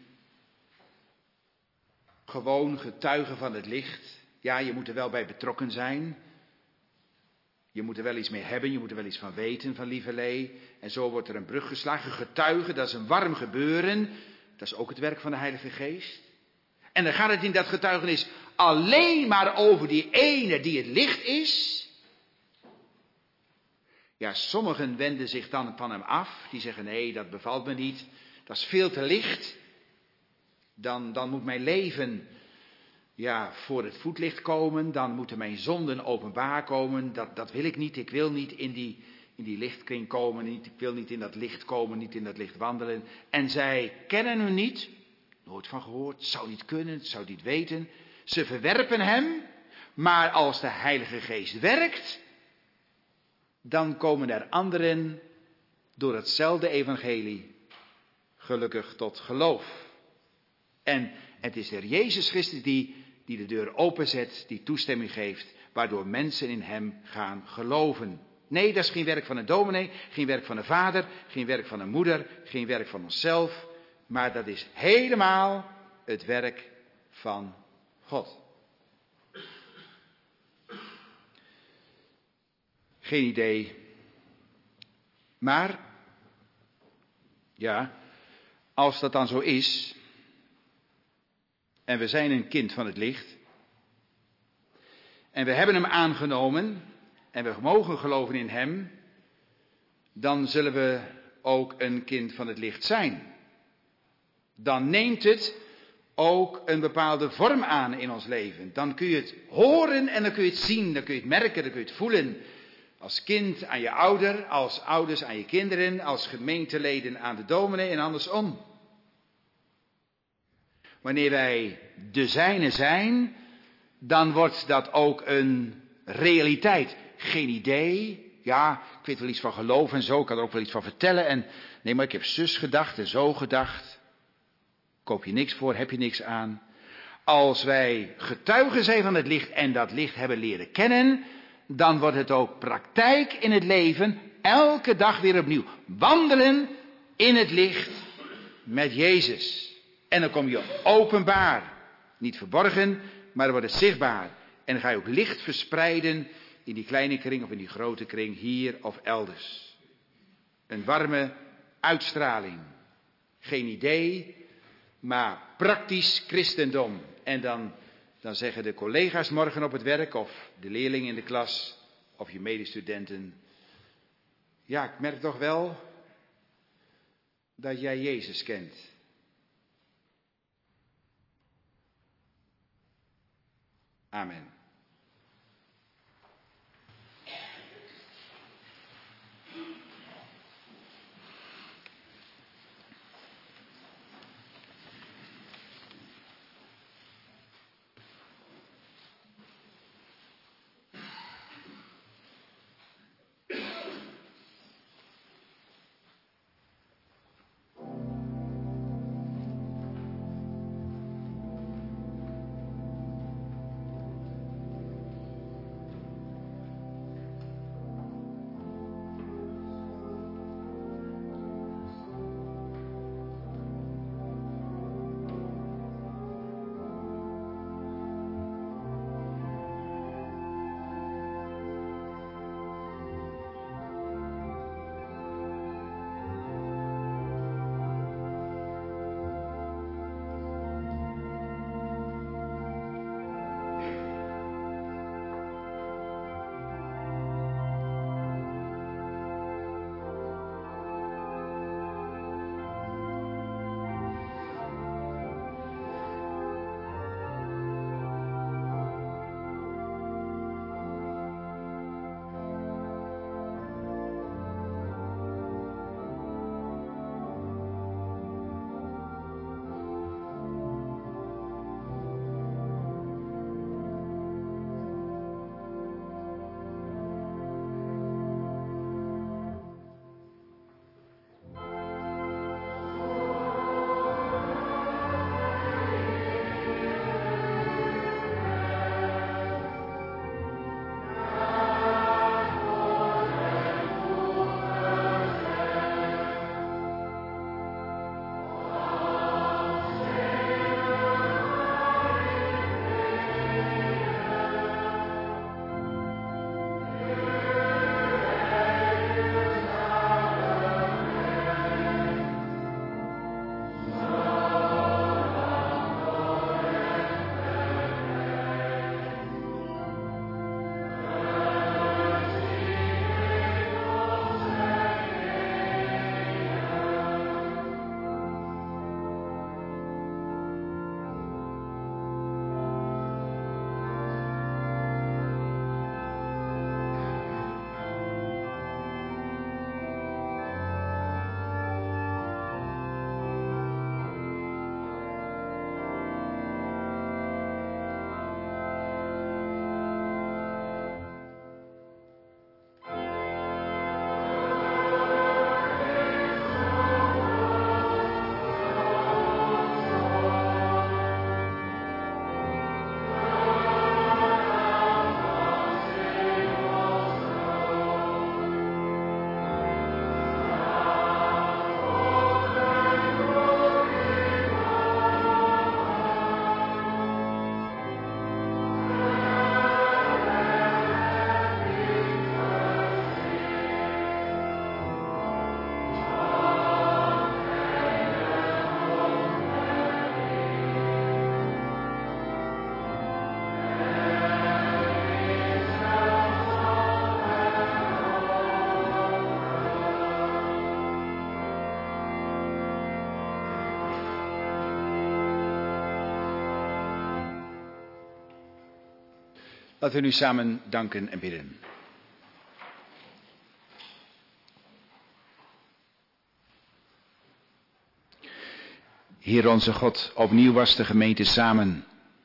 Gewoon getuigen van het licht. Ja, je moet er wel bij betrokken zijn. Je moet er wel iets mee hebben, je moet er wel iets van weten, van lieverlee. En zo wordt er een brug geslagen. Getuigen, dat is een warm gebeuren. Dat is ook het werk van de Heilige Geest. En dan gaat het in dat getuigenis alleen maar over die ene die het licht is. Ja, sommigen wenden zich dan van hem af. Die zeggen, nee, dat bevalt me niet. Dat is veel te licht. Dan, dan moet mijn leven ja, voor het voetlicht komen. Dan moeten mijn zonden openbaar komen. Dat, dat wil ik niet. Ik wil niet in die, in die lichtkring komen. Niet, ik wil niet in dat licht komen. Niet in dat licht wandelen. En zij kennen hem niet. Nooit van gehoord. Zou niet kunnen. Zou niet weten. Ze verwerpen hem. Maar als de Heilige Geest werkt, dan komen er anderen door hetzelfde evangelie gelukkig tot geloof. En het is de Jezus Christus die, die de deur openzet, die toestemming geeft, waardoor mensen in hem gaan geloven. Nee, dat is geen werk van een dominee, geen werk van een vader, geen werk van een moeder, geen werk van onszelf, maar dat is helemaal het werk van God. Geen idee. Maar, ja, als dat dan zo is, en we zijn een kind van het licht, en we hebben hem aangenomen, en we mogen geloven in hem, dan zullen we ook een kind van het licht zijn. Dan neemt het ook een bepaalde vorm aan in ons leven. Dan kun je het horen en dan kun je het zien, dan kun je het merken, dan kun je het voelen. Als kind aan je ouder, als ouders aan je kinderen, als gemeenteleden aan de dominee en andersom. Wanneer wij de zijne zijn, dan wordt dat ook een realiteit. Geen idee, ja, ik weet wel iets van geloof en zo, ik kan er ook wel iets van vertellen. En nee, maar ik heb zus gedacht en zo gedacht. Koop je niks voor, heb je niks aan. Als wij getuigen zijn van het licht en dat licht hebben leren kennen, dan wordt het ook praktijk in het leven, elke dag weer opnieuw. Wandelen in het licht met Jezus. En dan kom je openbaar, niet verborgen, maar dan wordt het zichtbaar. En dan ga je ook licht verspreiden in die kleine kring of in die grote kring, hier of elders. Een warme uitstraling. Geen idee, maar praktisch christendom. En dan... Dan zeggen de collega's morgen op het werk of de leerlingen in de klas of je medestudenten. Ja, ik merk toch wel dat jij Jezus kent. Amen. Laten we nu samen danken en bidden. Heer onze God, opnieuw was de gemeente samen.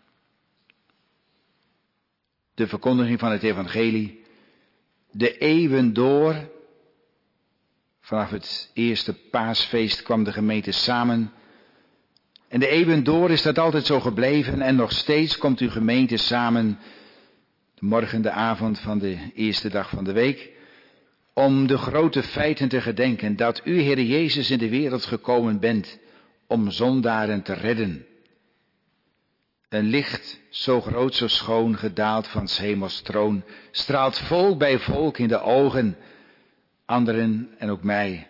De verkondiging van het evangelie, de eeuwen door. Vanaf het eerste paasfeest kwam de gemeente samen. En de eeuwen door is dat altijd zo gebleven en nog steeds komt uw gemeente samen. De morgen, de avond van de eerste dag van de week. Om de grote feiten te gedenken dat u, Heer Jezus, in de wereld gekomen bent om zondaren te redden. Een licht, zo groot, zo schoon, gedaald van 's hemels troon, straalt volk bij volk in de ogen, anderen en ook mij.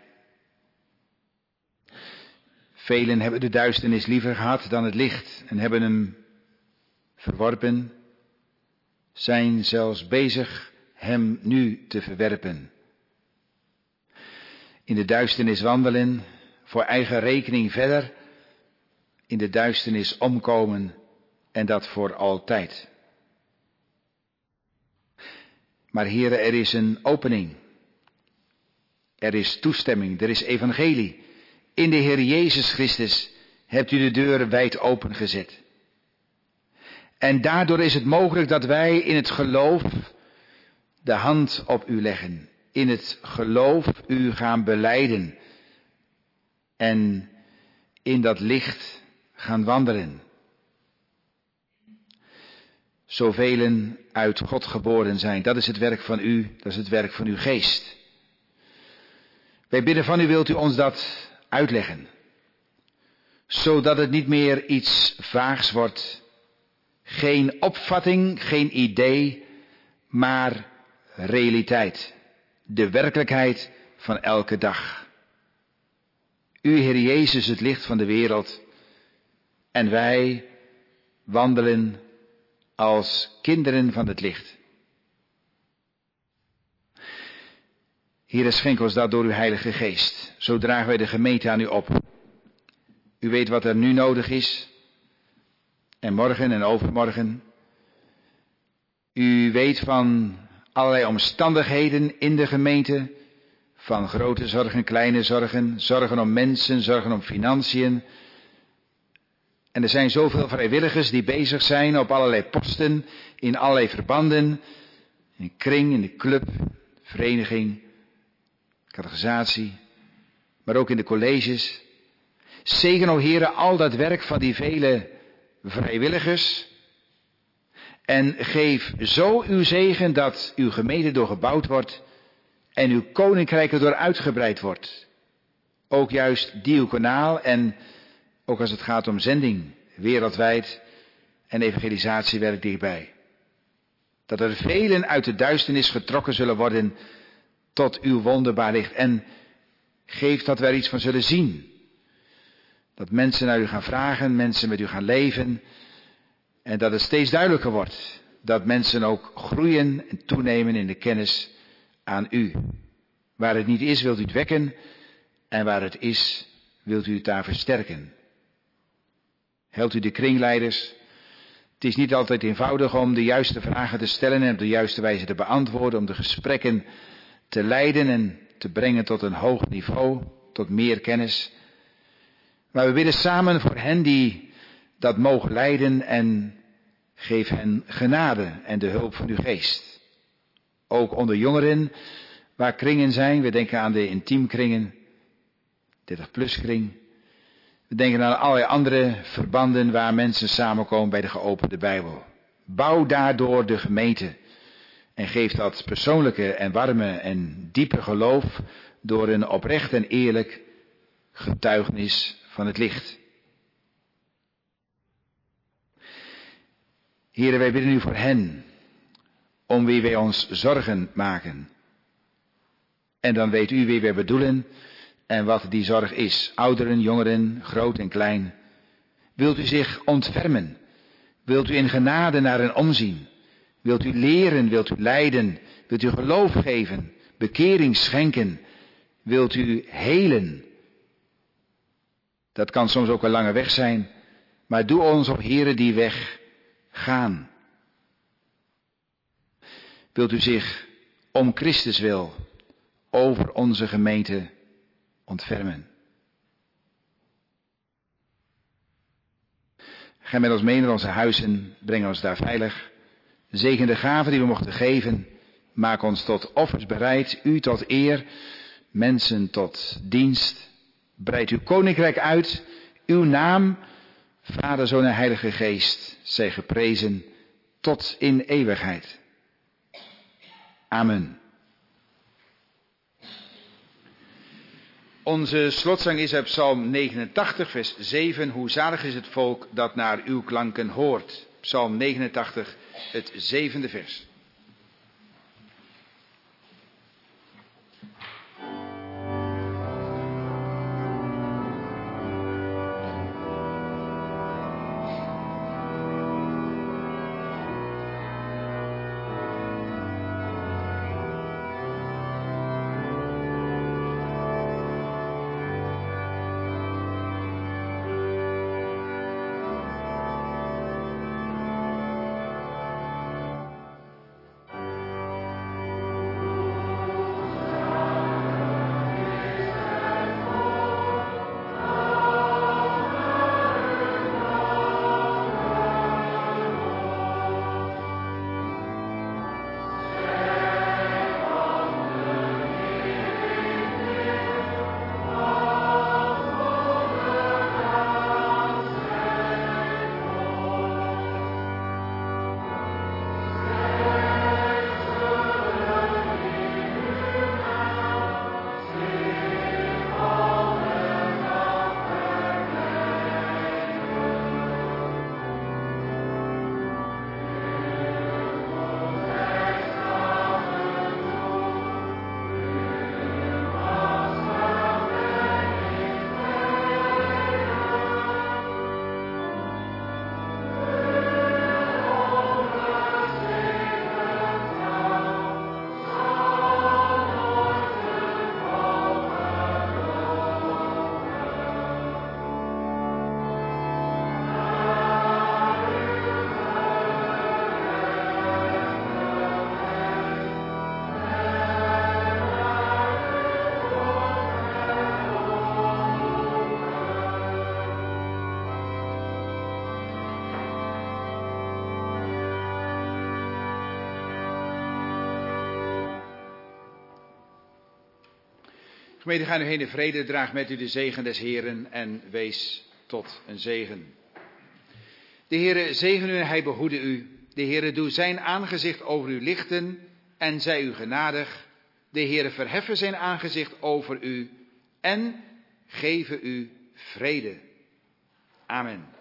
Velen hebben de duisternis liever gehad dan het licht en hebben hem verworpen, zijn zelfs bezig hem nu te verwerpen. In de duisternis wandelen, voor eigen rekening verder, in de duisternis omkomen en dat voor altijd. Maar heren, er is een opening. Er is toestemming, er is evangelie. In de Heer Jezus Christus hebt u de deuren wijd open gezet. En daardoor is het mogelijk dat wij in het geloof de hand op u leggen. In het geloof u gaan belijden. En in dat licht gaan wandelen. Zovelen uit God geboren zijn, dat is het werk van u, dat is het werk van uw geest. Wij bidden van u, wilt u ons dat uitleggen. Zodat het niet meer iets vaags wordt. Geen opvatting, geen idee, maar realiteit. De werkelijkheid van elke dag. U, Heer Jezus, het licht van de wereld. En wij wandelen als kinderen van het licht. Heere, schenk ons dat door uw Heilige Geest. Zo dragen wij de gemeente aan u op. U weet wat er nu nodig is. En morgen en overmorgen. U weet van allerlei omstandigheden in de gemeente. Van grote zorgen, kleine zorgen. Zorgen om mensen, zorgen om financiën. En er zijn zoveel vrijwilligers die bezig zijn op allerlei posten. In allerlei verbanden. In de kring, in de club, vereniging. Catechisatie, maar ook in de colleges. Zegen, o Heere, al dat werk van die vele vrijwilligers. En geef zo uw zegen dat uw gemeente door gebouwd wordt en uw koninkrijk erdoor uitgebreid wordt. Ook juist diaconaal en ook als het gaat om zending wereldwijd en evangelisatiewerk dichtbij. Dat er velen uit de duisternis getrokken zullen worden tot uw wonderbaar licht. En geef dat wij er iets van zullen zien. Dat mensen naar u gaan vragen, mensen met u gaan leven. En dat het steeds duidelijker wordt. Dat mensen ook groeien en toenemen in de kennis aan u. Waar het niet is, wilt u het wekken. En waar het is, wilt u het daar versterken. Helpt u de kringleiders. Het is niet altijd eenvoudig om de juiste vragen te stellen en op de juiste wijze te beantwoorden. Om de gesprekken te leiden en te brengen tot een hoog niveau, tot meer kennis. Maar we bidden samen voor hen die dat mogen leiden en geef hen genade en de hulp van uw geest. Ook onder jongeren, waar kringen zijn, we denken aan de intiemkringen, dertig plus kring. We denken aan allerlei andere verbanden waar mensen samenkomen bij de geopende Bijbel. Bouw daardoor de gemeente. En geef dat persoonlijke en warme en diepe geloof door een oprecht en eerlijk getuigenis van het licht. Heren, wij bidden u voor hen, om wie wij ons zorgen maken. En dan weet u wie wij bedoelen en wat die zorg is. Ouderen, jongeren, groot en klein. Wilt u zich ontfermen? Wilt u in genade naar hen omzien? Wilt u leren, wilt u leiden, wilt u geloof geven, bekering schenken, wilt u helen? Dat kan soms ook een lange weg zijn, maar doe ons, o Heere, die weg gaan. wilt u zich om Christus wil over onze gemeente ontfermen. Ga met ons mee naar onze huizen, breng ons daar veilig. Zegen de gaven die we mochten geven. Maak ons tot offers bereid, u tot eer, mensen tot dienst. Breid uw koninkrijk uit, uw naam, Vader, Zoon en Heilige Geest, zij geprezen tot in eeuwigheid. Amen. Onze slotzang is uit Psalm negenentachtig, vers zeven. Hoe zalig is het volk dat naar uw klanken hoort. Psalm negenentachtig, het zevende vers. Gemeente, ga nu heen in vrede, draag met u de zegen des Heeren en wees tot een zegen. De Heere zegen u en hij behoede u. De Heere doe zijn aangezicht over u lichten en zij u genadig. De Heere verheffen zijn aangezicht over u en geven u vrede. Amen.